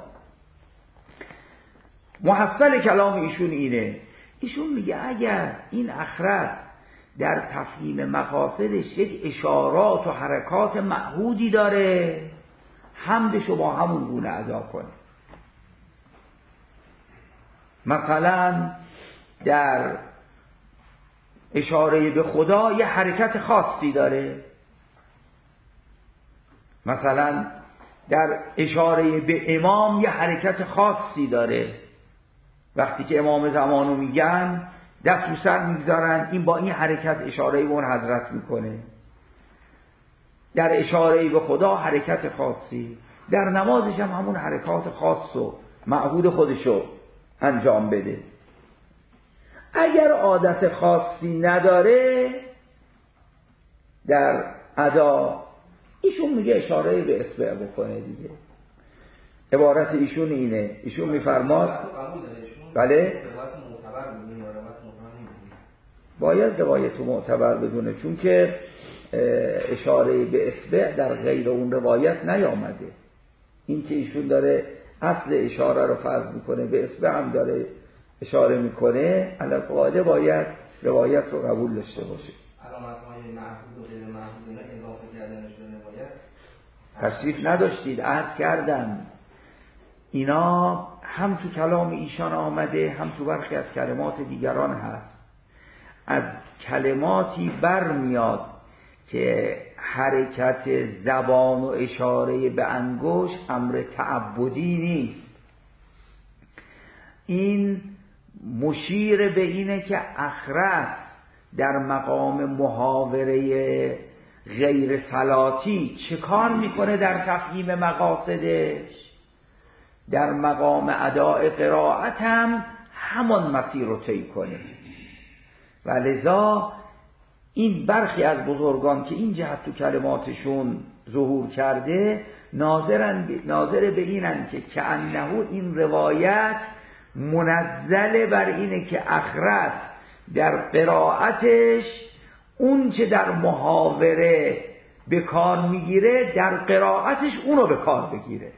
محصل کلام ایشون اینه، ایشون میگه اگر این اخرس در تفهیم مقاصدش یک اشارات و حرکات معهودی داره، حمدشو با همون گونه ادا کنه. مثلا در اشاره به خدا یه حرکت خاصی داره، مثلا در اشاره به امام یه حرکت خاصی داره، وقتی که امام زمانو میگن دست رو سر میگذارن، این با این حرکت اشاره‌ای به اون حضرت میکنه، در اشاره‌ای به خدا حرکت خاصی، در نمازش هم همون حرکات خاص و معهود خودشو انجام بده. اگر عادت خاصی نداره در ادا، ایشون میگه اشاره به اصبع بکنه دیگه. عبارت ایشون اینه، ایشون میفرماد بله باید روایت معتبر بدونه، چون که اشاره به اصبع در غیر اون روایت نیامده. این که ایشون داره اصل اشاره رو فرض میکنه، به اصبع هم داره اشاره میکنه، علی القاعده باید روایت رو قبول داشته باشه. علامت‌های معهود و غیر معهود اینا اضافه کردنش به روایت تصریف نداشتید، عرض کردم اینا هم تو کلام ایشان آمده، هم تو برخی از کلمات دیگران هست. از کلماتی برمیاد که حرکت زبان و اشاره به انگشت امر تعبدی نیست. این مشیر به اینه که اخرس در مقام محاوره غیر صلاتی چه کار میکنه در تفهیم مقاصدش، در مقام اداء قرائت هم همان مسیر رو طی کنه. و لذا این برخی از بزرگان که این جهت تو کلماتشون ظهور کرده ناظر به اینن که کأنه این روایت منزل بر اینه که اخرس در قرائتش اون چه در محاوره به کار میگیره در قرائتش اونو به کار بگیره،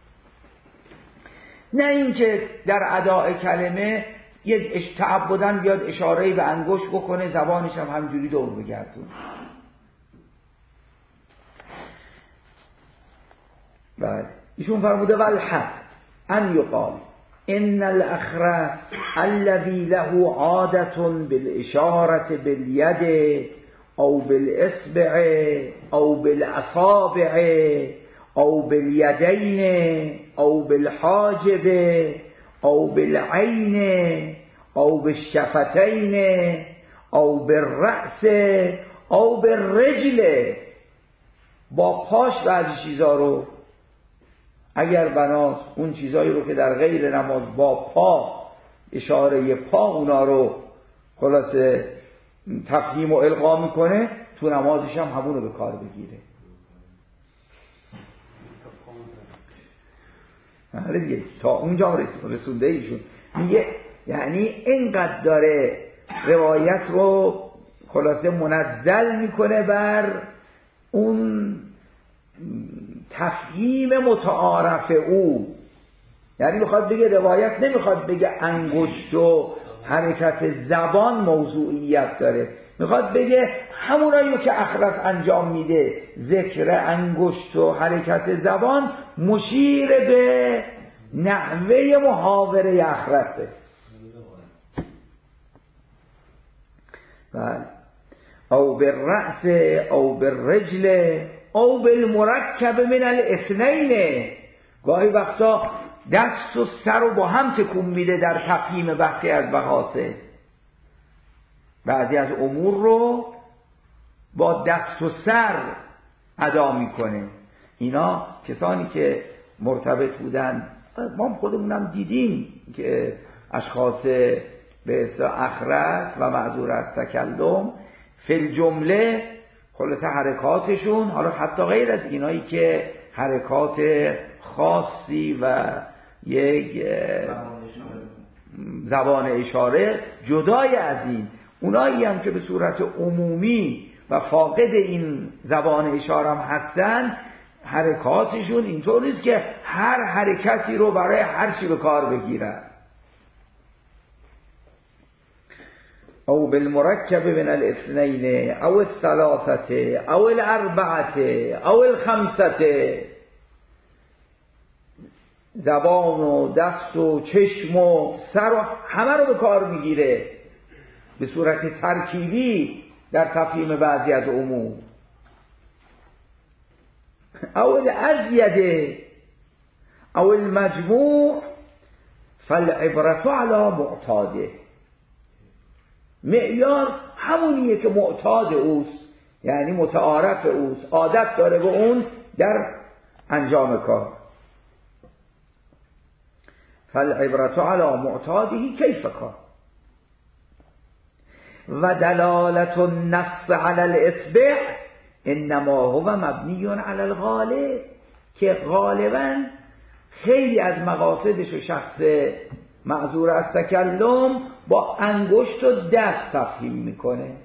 نه اینکه در اداء کلمه یه تعبدن بیاد اشاره‌ای به انگشت بکنه، زبانش هم همجوری دور بگردونه. بله ایشون فرموده والحق ان یقال ان الاخرس الذي له عادة بالاشارة باليد او بالاصبع او بالاصابع او بالیدین او بالحاجب او بالعین او بالشفتین او بالرأس او بالرجل، با پاش بعضی چیزا رو اگر بناست اون چیزایی رو که در غیر نماز با پا اشاره پا اونا رو خلاصه تفهیم و القا میکنه، تو نمازش هم همونو به کار بگیره. دیگه تا اونجا رسونده ایشون میگه یعنی اینقدر داره روایت رو خلاصه منزل میکنه بر اون تفهیم متعارف او، یعنی میخواد بگه روایت نمیخواد بگه انگشت و حرکت زبان موضوعیت داره، میخواد بگه همونایی که اخرس انجام میده ذکر انگشت و حرکت زبان مشیر به نحوه محاوره اخرسه. بله او بالرأس او بالرجل او بالمرکب من الاثنین، گاهی وقتا دست و سر رو با هم تکون میده در تفهیم بخشی از مقاصد، بعضی از امور رو با دست و سر ادا میکنه. اینا کسانی که مرتبط بودن، ما خودمونم دیدیم که اشخاص به اصطلاح اخرس و معذور از تکلم فی الجمله خلاصه حرکاتشون، حالا حتی غیر از اینایی که حرکات خاصی و یک زبان اشاره جدای از این، اونایی هم که به صورت عمومی و فاقد این زبان اشاره هم هستن، حرکاتشون اینطور نیست که هر حرکتی رو برای هر چی به کار بگیرن. او بالمرکب من الاثنین او الثلاثه او الاربعه او الخمسه، زبان و دست و چشم و سر و همه رو به کار میگیره به صورت ترکیبی در تفهیم بعضی از امور. او الازید او المجموع فالعبرة علی معتاده، معیار همونیه که معتاد اوست، یعنی متعارف اوست، عادت داره به اون در انجام کار. فالعبرة علی معتاده کیف کار. و دلالت النص علی الاسبع انما هو مبنی علی الغالب، که غالبا خیلی از مقاصدش و شخص معذور از تکلم با انگشت و دست تفهیم میکنه.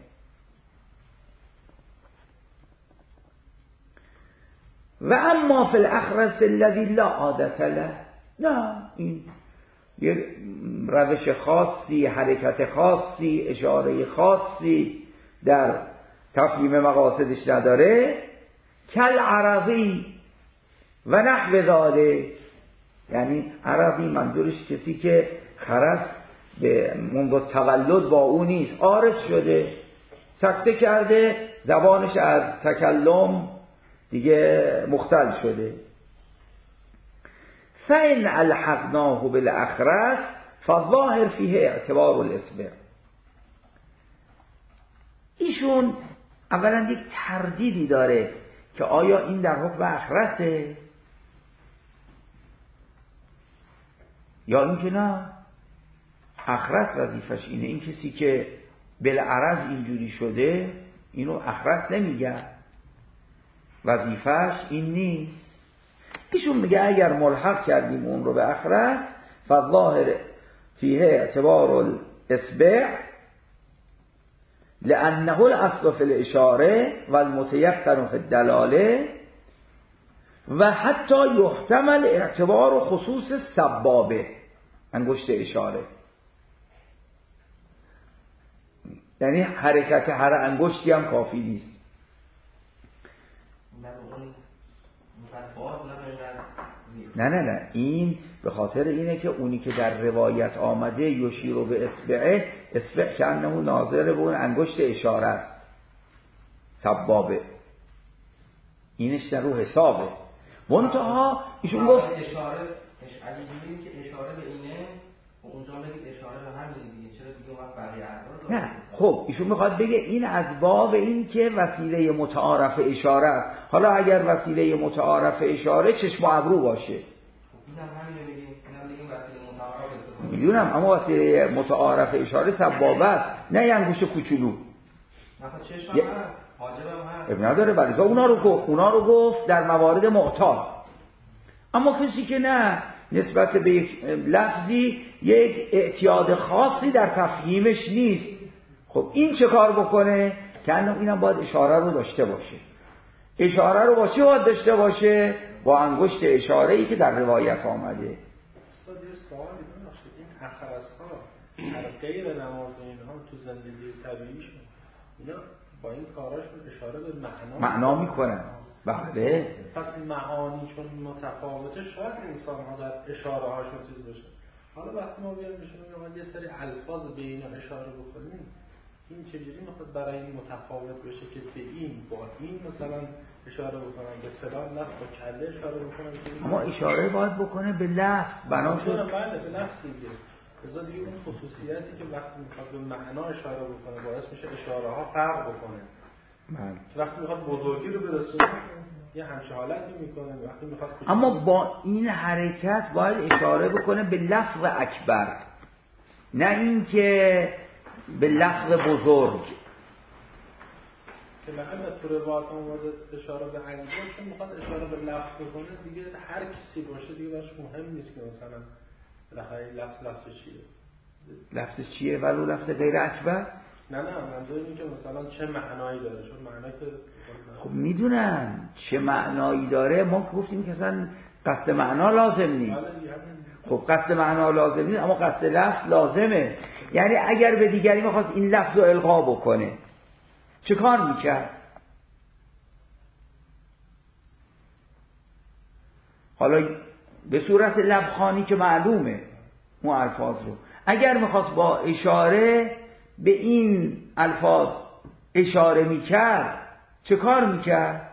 و اما فی الاخرس الذی لا عادت له، نه، این یک روش خاصی، حرکت خاصی، اشاره خاصی در تفهیم مقاصدش نداره. کل عرضی و نحو ذالک، یعنی عرضی منظورش کسی که خرس به منذ تولد با او نیست، عارض شده، سکته کرده، زبانش از تکلم دیگه مختل شده. فإن الحقناه بالاخرس فالظاهر فیه اعتبار الاسبع. ایشون اولا یک تردیدی داره که آیا این در حکم اخرسه یا اینکه نه، اخرس وظیفش اینه، این کسی که بالعرض اینجوری شده اینو اخرس نمیگن، وظیفش این نیست. ایشون میگه اگر ملحق کردیم اون رو به اخرس فالظاهر فیه اعتبار الاسبع لانه الاصل فی الاشاره والمتيقن فی الدلاله و حتی یحتمل اعتبار خصوص سبابه، انگشت اشاره، یعنی حرکت هر انگشتی هم کافی نیست. نه این به خاطر اینه که اونی که در روایت آمده یشیرو به اصبعه، اصبع که انه ناظر به اون انگشت اشاره است، سبابه، اینش در رو حسابه. منتها ایشون گفت اشاره اگه ببینید که اشاره به اینه و اونجا میگه اشاره به همین دیگه، چرا دیگه وقت بقیه اعداد؟ نه، خب ایشون میخواد بگه این از باب این که وسیله متعارف اشاره است. حالا اگر وسیله متعارف اشاره چشم و ابرو باشه، اینم همین میگیم، اینم میگیم وسیله متعارف استفاده. میدونم، اما وسیله متعارف اشاره سبابه است، نه انگشت کوچولو. مثلا چشم هم هست، حاجبم هست، اب نداره، ولی اونا رو گفت در موارد معتاد. اما کسی که نه، نسبت به یک لفظی یک اعتیاد خاصی در تفهیمش نیست، خب این چه کار بکنه؟ که اینم باید اشاره رو داشته باشه. اشاره رو با چی باید داشته باشه؟ با انگشت اشاره‌ای که در روایت آمده. استاد یه سوالی داشت، این اخرس‌ها در غیر نماز اینها تو زندگی طبیعیشون اینا با این کاراشون اشاره به معنا میکنن. بله. پس معانی چون متفاوته شاید انسان ها در اشاره هاشون چیز باشه. حالا وقتی ما بیایم میشونیم یه سری الفاظ به اینا اشاره بکنیم، این چجوری میخواد برای این متفاوت بشه که به این با این مثلا اشاره بکنم، به فلان لفظ با کله اشاره بکنم؟ اما اشاره باید بکنه به لفظ، بنا شد. بله به لفظ دیگه. لذا دیگه اون خصوصیتی که وقتی میخواد به معنا اشاره بکنه باعث میشه اشاره ها فرق بکنه. وقتی میخواد بزرگی رو برسونه یه همچه حالتی میکنه، وقتی میخواد اما با این حرکت باید اشاره بکنه به لفظ اکبر، نه این که به لفظ بزرگ. که مثلا تو روایت اومده اشاره به انگشت، چون میخواد اشاره به لفظ بکنه دیگه هر کسی باشه دیگه براش مهم نیست که مثلا بالاخره لفظ چیه، لفظ چیه ولو لفظ غیر اکبر. نه منظور اینه که مثلا چه معنایی داره، چون معنی که خب میدونم چه معنایی داره، ما گفتیم که اصلا قصد معنا لازم نیست. خب قصد معنا لازم نیست، اما قصد لفظ لازمه. یعنی اگر به دیگری میخواست این لفظ رو القا بکنه چه کار میکرد؟ حالا به صورت لبخانی که معلومه اون الفاظ رو، اگر میخواست با اشاره به این الفاظ اشاره میکرد چه کار میکرد؟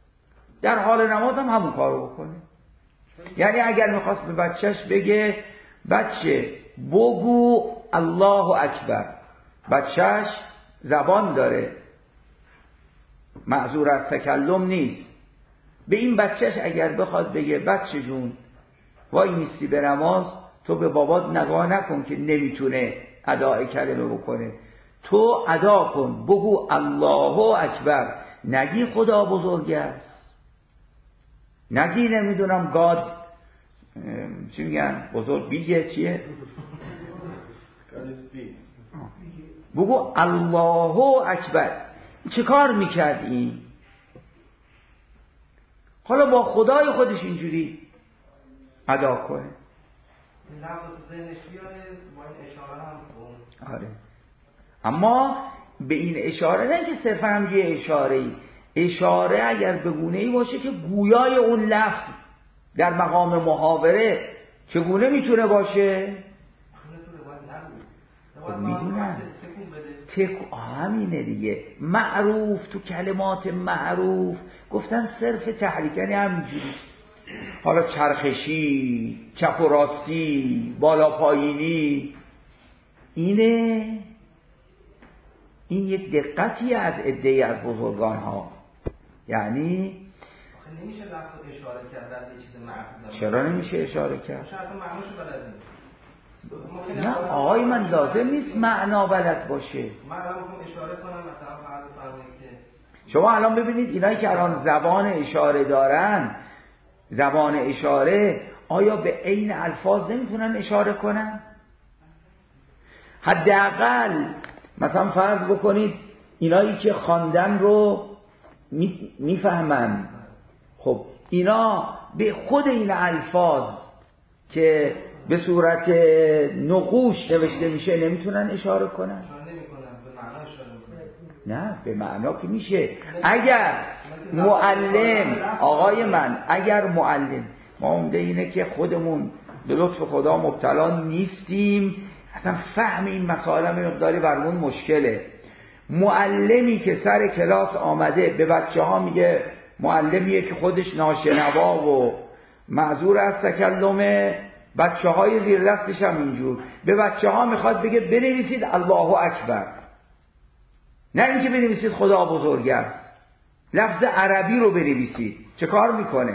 در حال نماز هم همون کار رو بکنه. یعنی اگر میخواست به بچهش بگه بچه بگو الله اکبر. بچهش زبان داره، معذور از تکلم نیست. به این بچهش اگر بخواد بگه بچه جون وای نیستی به نماز، تو به بابات نگاه نکن که نمیتونه اداء کلمه بکنه، تو ادا کن، بگو الله اکبر. نگی خدا بزرگ است، نگی نمیدونم گاد چی میگن بزرگ بیگه چیه، بگو الله اکبر. چه کار میکرد این؟ حالا با خدای خودش اینجوری ادا کنه. آره. اما به این اشاره نه که صرفا هم یه اشاره‌ای، اشاره اگر به گونه‌ای باشه که گویای اون لفظ در مقام محاوره چگونه میتونه باشه؟ میدونم همینه دیگه. معروف تو کلمات معروف گفتن صرف تحریک، یعنی همینجوری. حالا چرخشی، چپ و راستی، بالا پایینی، این یک دقتی از عده‌ای از بزرگان ها. یعنی نمیشه لفظ اشاره کرد در یه چیز معروف. چرا نمیشه اشاره کرد؟ اصلا معنیش بلد نیست. نه آقای من لازم نیست معنا بلد باشه. من الان میخوام اشاره کنم مثلا فرض فرمایید که شما الان ببینید اینایی که الان زبان اشاره دارن، زبان اشاره آیا به عین الفاظ نمیتونن اشاره کنن؟ حداقل مثلا فرض بکنید اینایی که خواندن رو میفهمن، خب اینا به خود این الفاظ که به صورت نقوش نوشته میشه نمیتونن اشاره کنن؟ نه به معنا که میشه. اگر معلم، آقای من، اگر معلم، ما عمده اینه که خودمون به لطف خدا مبتلا نیستیم، اصلا فهم این مسائل مقداری برمون مشکله. معلمی که سر کلاس آمده به بچه ها میگه، معلمیه که خودش ناشنوا و معذور از تکلم، بچه های زیر دستش هم اینجور، به بچه ها میخواد بگه بنویسید الله اکبر، نه اینکه بنویسید خدا بزرگ است، لفظ عربی رو بنویسید. چه کار میکنه؟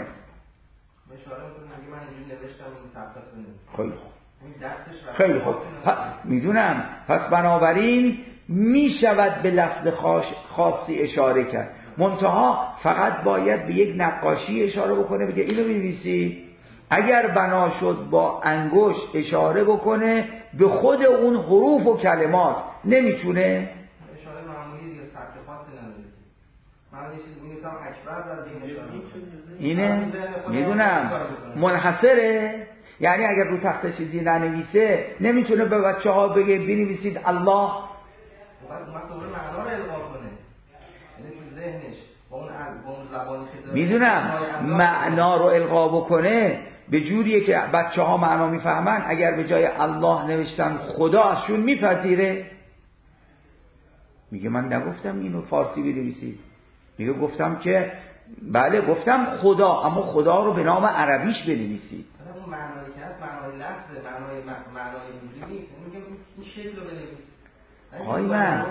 خیلی خوب میدونم. پس بنابراین میشود به لفظ خاصی اشاره کرد، منتها فقط باید به یک نقاشی اشاره بکنه، بگه اینو بنویسی. اگر بنا شد با انگشت اشاره بکنه به خود اون حروف و کلمات، نمیتونه اشاره معمولی دیگه، سطح خاصی نداره. من یه چیزی میگم اکبر در دین اشاره اینه میدونم منحصره، یعنی اگر رو تخت چیزی ننویسه نمیتونه به بچه ها بگه بنویسید الله. بعد دوباره معنا رو القا کنه، یعنی تو ذهنش با اون زبانی که داره میدونم معنا رو القا بکنه به جوریه که بچه ها معنا میفهمن. اگر به جای الله نوشتن خدا، ازشون میپذیره؟ میگه من نگفتم اینو فارسی بنویسید، میگه گفتم که بله گفتم خدا، اما خدا رو به نام عربیش بنویسید. اون معنایی که هست معنای لفظه، معنای وجودی نیست. میگم این شکل رو بنویسید. آی من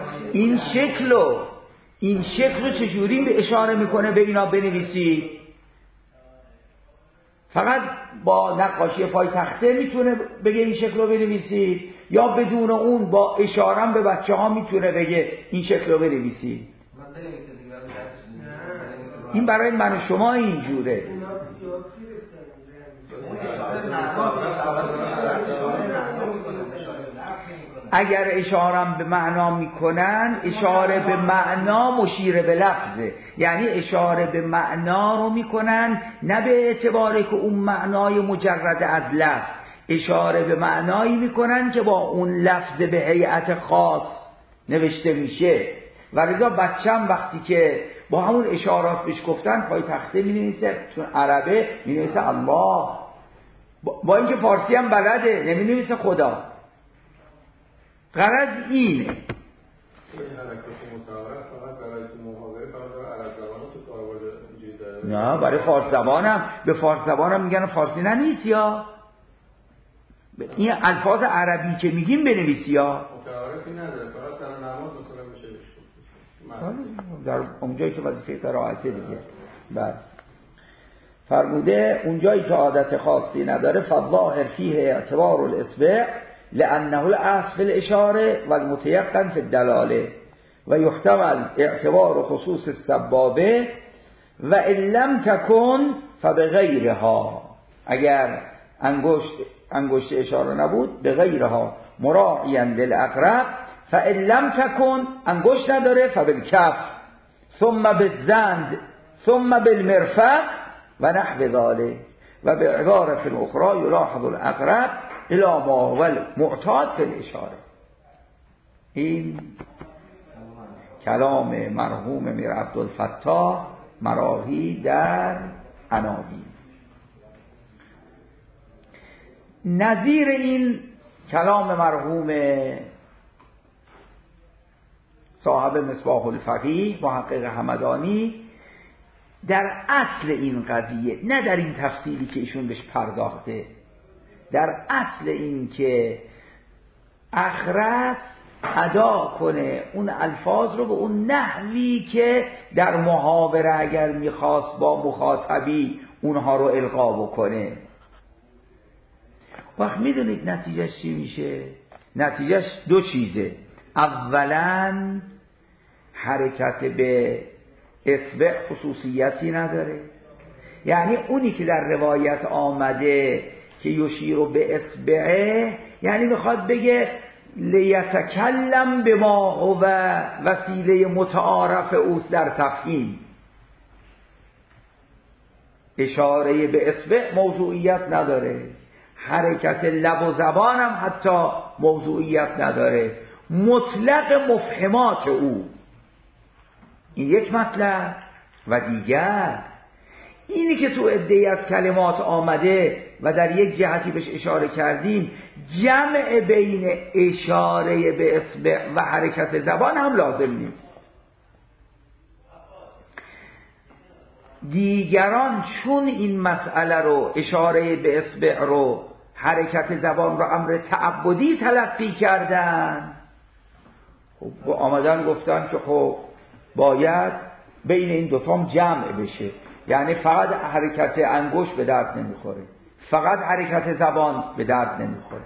این شکل رو چجوری به اشاره میکنه به اینا بنویسید؟ فقط با نقاشی پای تخته میتونه بگه این شکل رو بنویسید، یا بدون اون با اشاره به بچه ها میتونه بگه این شکل رو بنویسید؟ این برای من و شما اینجوره. اگر اشاره به معنا میکنن، اشاره به معنا مشیر به لفظه، یعنی اشاره به معنا رو میکنن نه به اعتباری که اون معنای مجرد از لفظ، اشاره به معنایی میکنن که با اون لفظ به هیئت خاص نوشته میشه. و لذا بچه‌م وقتی که با همون اشارات بهش گفتن پای تخته مینویسه، چون عربه مینویسه الله، با اینکه فارسی هم بلده نمینویسه خدا. غرض اینه. نه برای فارس زبانم، به فارس زبانم میگن فارسی ننویس، یا این الفاظ عربی که میگیم بنویسی یا متعارفی نداره، فقط در نماز مثلا میشه بشه در اونجایی که وظیفه قرائته دیگه. بعد فرموده اونجایی که عادت خاصی نداره فالظاهر فیه اعتبار الاصبع لانه الاصل فی الاشاره والمتيقن فی الدلاله و یحتمل اعتبار خصوص السبابه و ان لم تکن فبغیرها. اگر انگشت اشاره نبود به غیرها مراعیا للاقرب، فان لم تکن انگشت نداره فبالکف ثم بالزند ثم بالمرفق و نحو ذلك و به عبارت اخرى یلاحظ الاقرب الى ما هو المعتاد فی الاشاره. این کلام مرحوم میر عبدالفتاح مراغی در عناوین. نظیر این کلام مرحوم صاحب مصباح الفقیه محقق همدانی در اصل این قضیه، نه در این تفصیلی که ایشون بهش پرداخته، در اصل این که اخرس ادا کنه اون الفاظ رو به اون نحوی که در محاوره اگر میخواست با مخاطبی اونها رو القا بکنه. وقت میدونید نتیجهش چی میشه؟ نتیجهش دو چیزه. اولا حرکت به اصبع خصوصیتی نداره، یعنی اونی که در روایت آمده که یشیرو به اصبعه، یعنی میخواد بگه لیتکلم بما هو وسیله متعارف اوست در تفهیم. اشاره به اصبع موضوعیت نداره، حرکت لب و زبان هم حتی موضوعیت نداره، مطلق مفهمات او. این یک مطلب. و دیگر اینی که تو عده‌ای از کلمات آمده و در یک جهتی بهش اشاره کردیم، جمع بین اشاره به اصبع و حرکت زبان هم لازم نیست. دیگران چون این مسئله رو، اشاره به اصبع رو، حرکت زبان رو امر تعبدی تلقی کردن، خب آمدن گفتن که خب باید بین این دوتا جمع بشه، یعنی فقط حرکت انگشت به درد نمیخوره، فقط حرکت زبان به درد نمیخوره،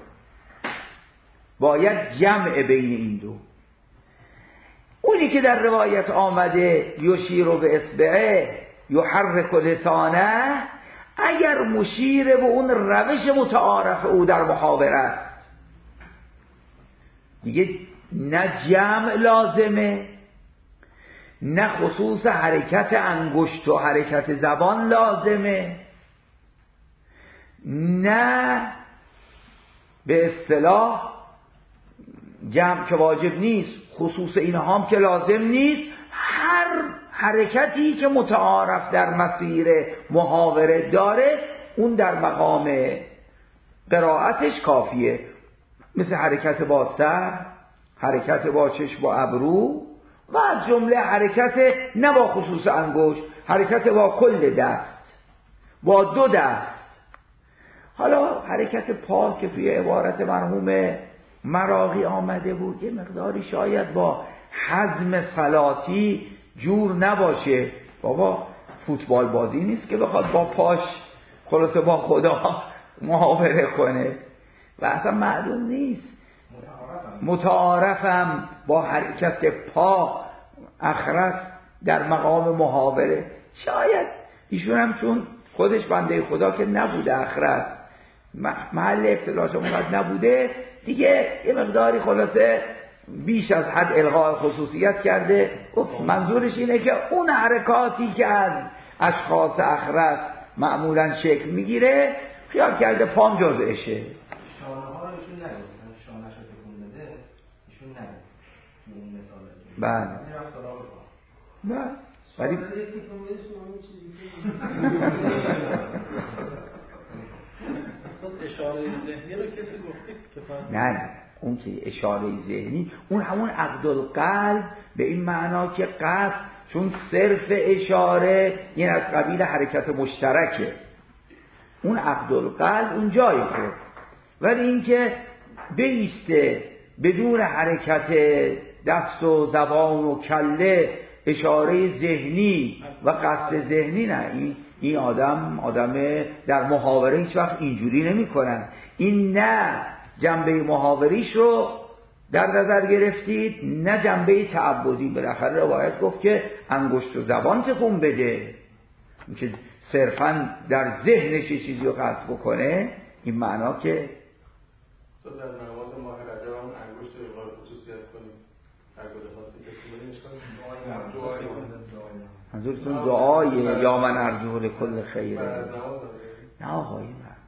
باید جمع بین این دو. اونی که در روایت آمده یشیرو به اصبعه یحرک لسانه، اگر مشیر به اون روش متعارف او در محاوره است، دیگه نه جمع لازمه، نه خصوص حرکت انگشت و حرکت زبان لازمه، نه به اصطلاح جمع که واجب نیست، خصوص اینها هم که لازم نیست. هر حرکتی که متعارف در مسیر محاوره داره اون در مقام قرائتش کافیه، مثل حرکت با سر، حرکت با چشم و ابرو و از جمله حرکت نه با خصوص انگشت، حرکت با کل دست، با دو دست. حالا حرکت پا که توی عبارت مرحوم مراغی آمده بود یه مقداری شاید با حزم صلاتی جور نباشه. بابا فوتبال بازی نیست که بخواد با پاش خلاصه با خدا محاوره کنه و اصلا معلوم نیست. متعارفم با حرکت پا اخرس در مقام محاوره. شاید ایشون هم چون خودش بنده خدا که نبوده، اخرس محل ابتلاش اونقدر نبوده دیگه، یه مقداری خلاصه بیش از حد الغاء خصوصیت کرده. منظورش اینه که اون حرکاتی که از اشخاص اخرس معمولا شکل میگیره خیال کرده پام جزءشه. شانه ها رو ایشون نگفتن، شانه شو تکون بده ایشون نگفت اون مثال. بله ولی اشاره ذهنی رو کسی گفته؟ نه اون که اشاره ذهنی اون همون عقدالقلب به این معنا که قصد، چون صرف اشاره یعنی از قبیل حرکت مشترکه. اون عقدالقلب اون جایی خورد، ولی اینکه بیسته بدون حرکت دست و زبان و کله، اشاره ذهنی و قصد ذهنی، نه. این آدم در محاوره هیچ وقت اینجوری نمی کنن. این نه جنبه محاوریش رو در نظر گرفتید، نه جنبه تعبدی. بالاخره روایت گفت که انگشت و زبان تکون بده، که صرفاً در ذهنش چیزی رو قصد بکنه. این معنا که در نماز ماه رجب هم انگشت رو اقرار خصوصیت کنیم، هر گونه خاصی تکون بدیم. منظورتون دعای یا من ارجو لکل خیر؟ نه آقای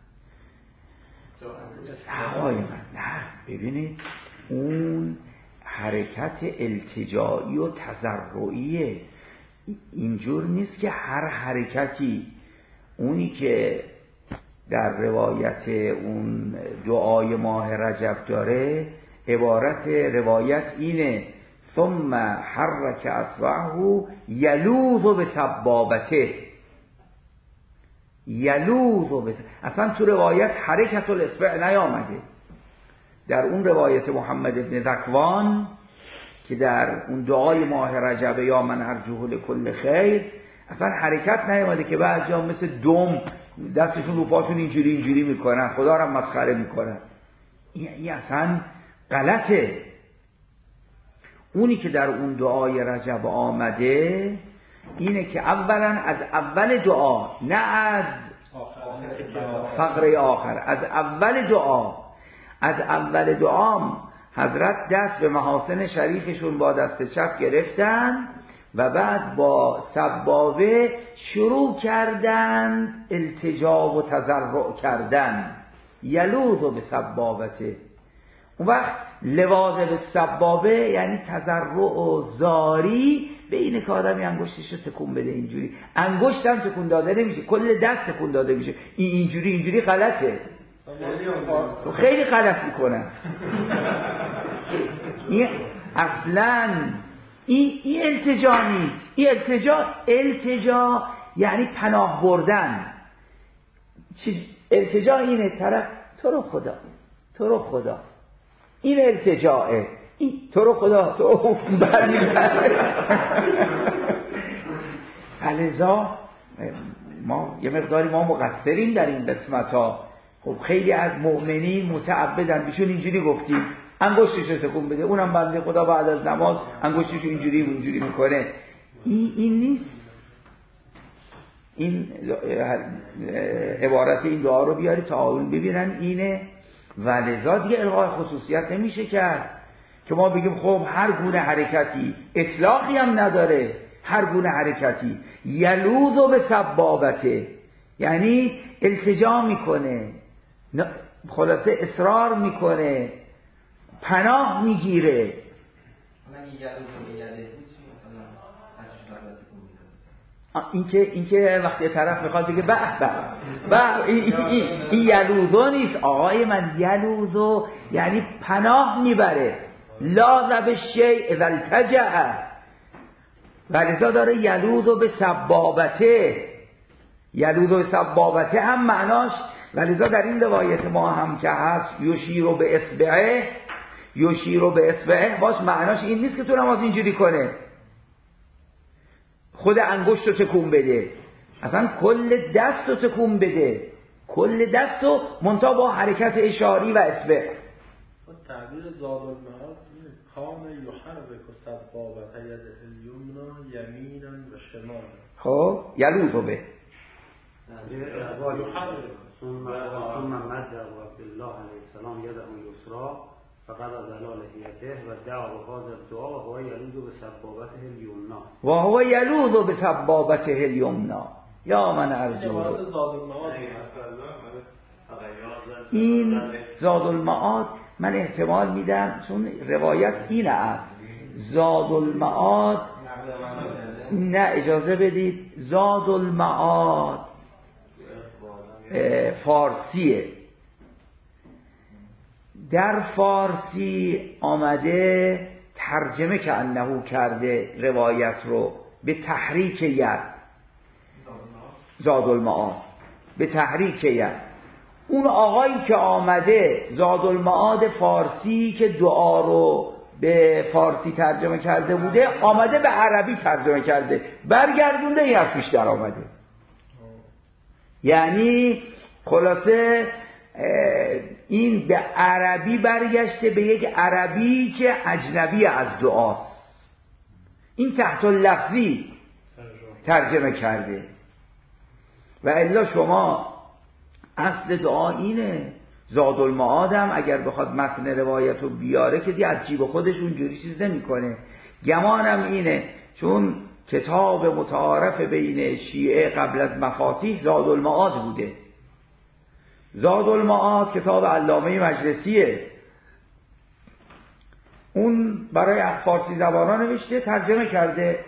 من، نه. ببینید اون حرکت التجایی و تضرعیه، اینجور نیست که هر حرکتی، اونی که در روایت اون دعای ماه رجب داره، عبارت روایت اینه: ثم حرک اصبعه یلوذ بسبابته. اصلا تو روایت حرکت الاصبع نیامده. در اون روایت محمد ابن ذکوان که در اون دعای ماه رجب یا من ارجوه لکل خیر، اصلا حرکت نیامده که بعضیا مثل دم دستشون رو پاشون اینجوری میکنن، خدا را مسخره میکنن. این اصلا غلطه. اونی که در اون دعای رجب آمده اینه که اولا از اول دعا، نه از فقره آخر، از اول دعا حضرت دست به محاسن شریفشون با دست چپ گرفتن و بعد با سبابه شروع کردن التجا و تضرع کردن. یلوذ به سبابته. اون وقت لواذ به سبابه یعنی تضرع و زاری، به اینه که آدمی انگشتش رو تکون بده. اینجوری انگشت هم تکون داده نمیشه، کل دست تکون داده میشه. اینجوری غلطه، خیلی غلط میکنن. این اصلا این التجا نیست. این التجا یعنی پناه بردن. التجا اینه طرف تو رو خدا، این التجاءه. این تو رو خدا تو برمی‌داره. لذا ما یه مقداری مقصریم در این قسمت‌ها. خب خیلی از مؤمنین متعبدن، بهشون اینجوری گفتیم انگشتش رو تکون بده، اونم بنده خدا بعد از نماز انگشتش اینجوری میکنه. این نیست. این عبارت این دعا رو بیاری تا آن ببینن اینه. و لذا دیگه الغای خصوصیت نمیشه کرد که ما بگیم خب هر گونه حرکتی اطلاقی هم نداره، هر گونه حرکتی. یلوذ به سبابته یعنی التجا میکنه، خلاصه اصرار میکنه، پناه میگیره. این که وقتی طرف میخواد بگه این یلوذو نیست آقای من. یلوذو یعنی پناه میبره. لاذ بالشیء اذا التجأ. ولذا داره یلوذو به سبابته. یلوذو به سبابته هم معناش، ولذا در این روایت ما هم که هست یشیرو به اصبعه، باش معناش این نیست که تو نماز اینجوری کنه، خود انگشت رو تکون بده، اصلا کل دست رو تکون بده، کل دست رو منتها با حرکت اشاری و اصبع. تعبیر زادالمعاد کام یحرک سبابته ید الیمنا یمینا و شمالا. خب یلوذ به ثم مد عبدالله علیه السلام یده الیسری فقد از لحیته و دعا بهذا الدعاء و هو یلوذ به سبابته الیمنا. یا من ارجو. این زادالمعاد من احتمال میدم چون روایت اینه است. زادالمعاد نه اجازه بدید، زادالمعاد فارسیه. در فارسی آمده ترجمه که انه کرده روایت رو به تحریک ید. زادالمعاد به تحریک ید. اون آقایی که آمده زادالمعاد فارسی که دعا رو به فارسی ترجمه کرده بوده آمده به عربی ترجمه کرده، برگردونده این حرفش در آمده. یعنی خلاصه این به عربی برگشته، به یک عربی که اجنبی از دعاست، این تحت لفظی ترجمه کرده. و الا شما اصل دعا اینه. زادالمعاد هم اگر بخواد متن روایت رو بیاره که دی از جیب خودش اونجوری چیز نمی‌کنه. گمانم اینه چون کتاب متعارف بین شیعه قبل از مفاتیح زادالمعاد بوده. زادالمعاد کتاب علامه مجلسیه، اون برای فارسی زبانان نوشته، ترجمه کرده.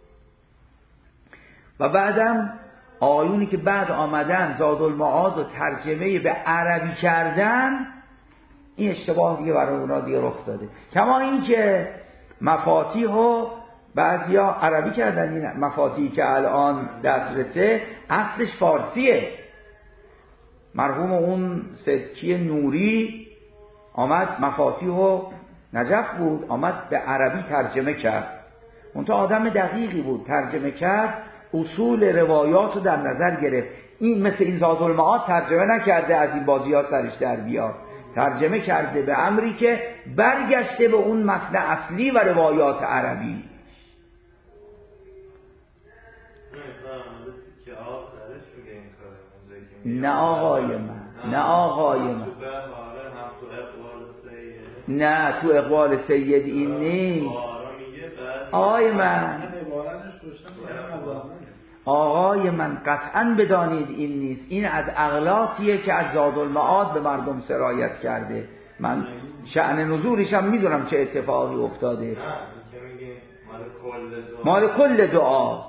و بعدم آیونی که بعد آمدن زادالمعاد رو ترجمه به عربی کردن، این اشتباه دیگه برای اونا دیگه رخ داده. کما این که مفاتیح رو بعضیا عربی کردن، این مفاتیحی که الان دسترسه اصلش فارسیه. مرحوم اون سدکی نوری آمد مفاتیح و نجف بود، آمد به عربی ترجمه کرد. اون تا آدم دقیقی بود، ترجمه کرد، اصول روایات رو در نظر گرفت. این مثل این زادالمعاد ترجمه نکرده از این بازی ها سرش در بیاد، ترجمه کرده به امری که برگشته به اون متن اصلی و روایات عربی. نه آقای من، نه آقای من، نه تو اقوال سید این نیست آقای من. آقای من قطعاً بدانید این نیست، این از اغلاطیه که از زادالمعاد به مردم سرایت کرده. من شأن نزولش هم میدونم چه اتفاقی افتاده. مال کل دعا.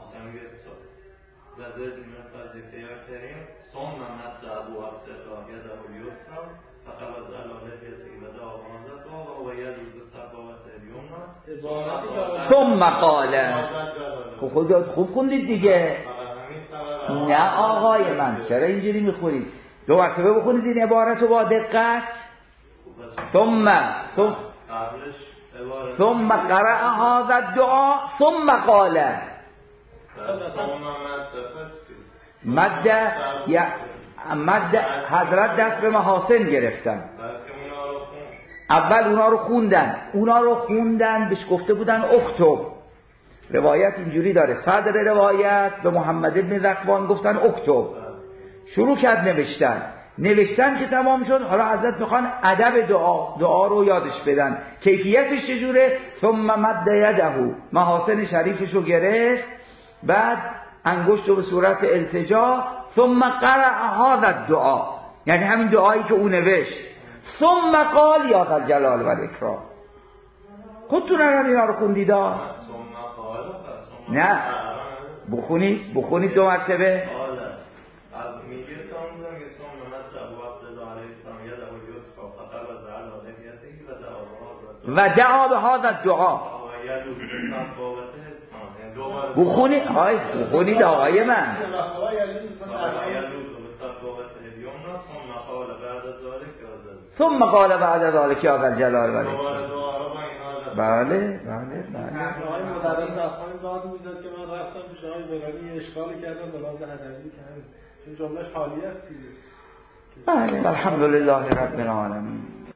ثم قاله خودت خوب خوندید دیگه. نه آقای من چرا اینجوری میخونید؟ دو مرتبه بخونید این عبارت رو با دقت. ثم قرأ هذا الدعاء ثم قاله. مد حضرت دست به محاسن گرفتن. اول اونا رو خوندن بهش گفته بودن اکتب. روایت اینجوری داره، صدر روایت به محمد ابن ذکوان گفتن اکتب، شروع کرد نوشتن که تمام شد. حالا حضرت میخوان ادب دعا رو یادش بدن، کیفیتش چجوره. ثم مد یده، محاسن شریفش رو گرفت، بعد انگشت رو به صورت التجا. ثم قرأ هذا الدعاء، یعنی همین دعایی که او نوشت. ثم قال یا ذا الجلال و الاکرام. خودتون الان اینا رو خوندید؟ نه بخونید دو مرتبه. و دعا به هذا الدعاء. بخونید آقای من. ثم قال بعد ذلك یا ذا الجلال و الاکرام. بله آقای مدرس افغان داد میداد که من رفتم پیش آقای بلانی اشکالی کردم به لحاظ ادبی که همین چون جملهش خالی است دیگه. بله الحمدلله رب العالمین.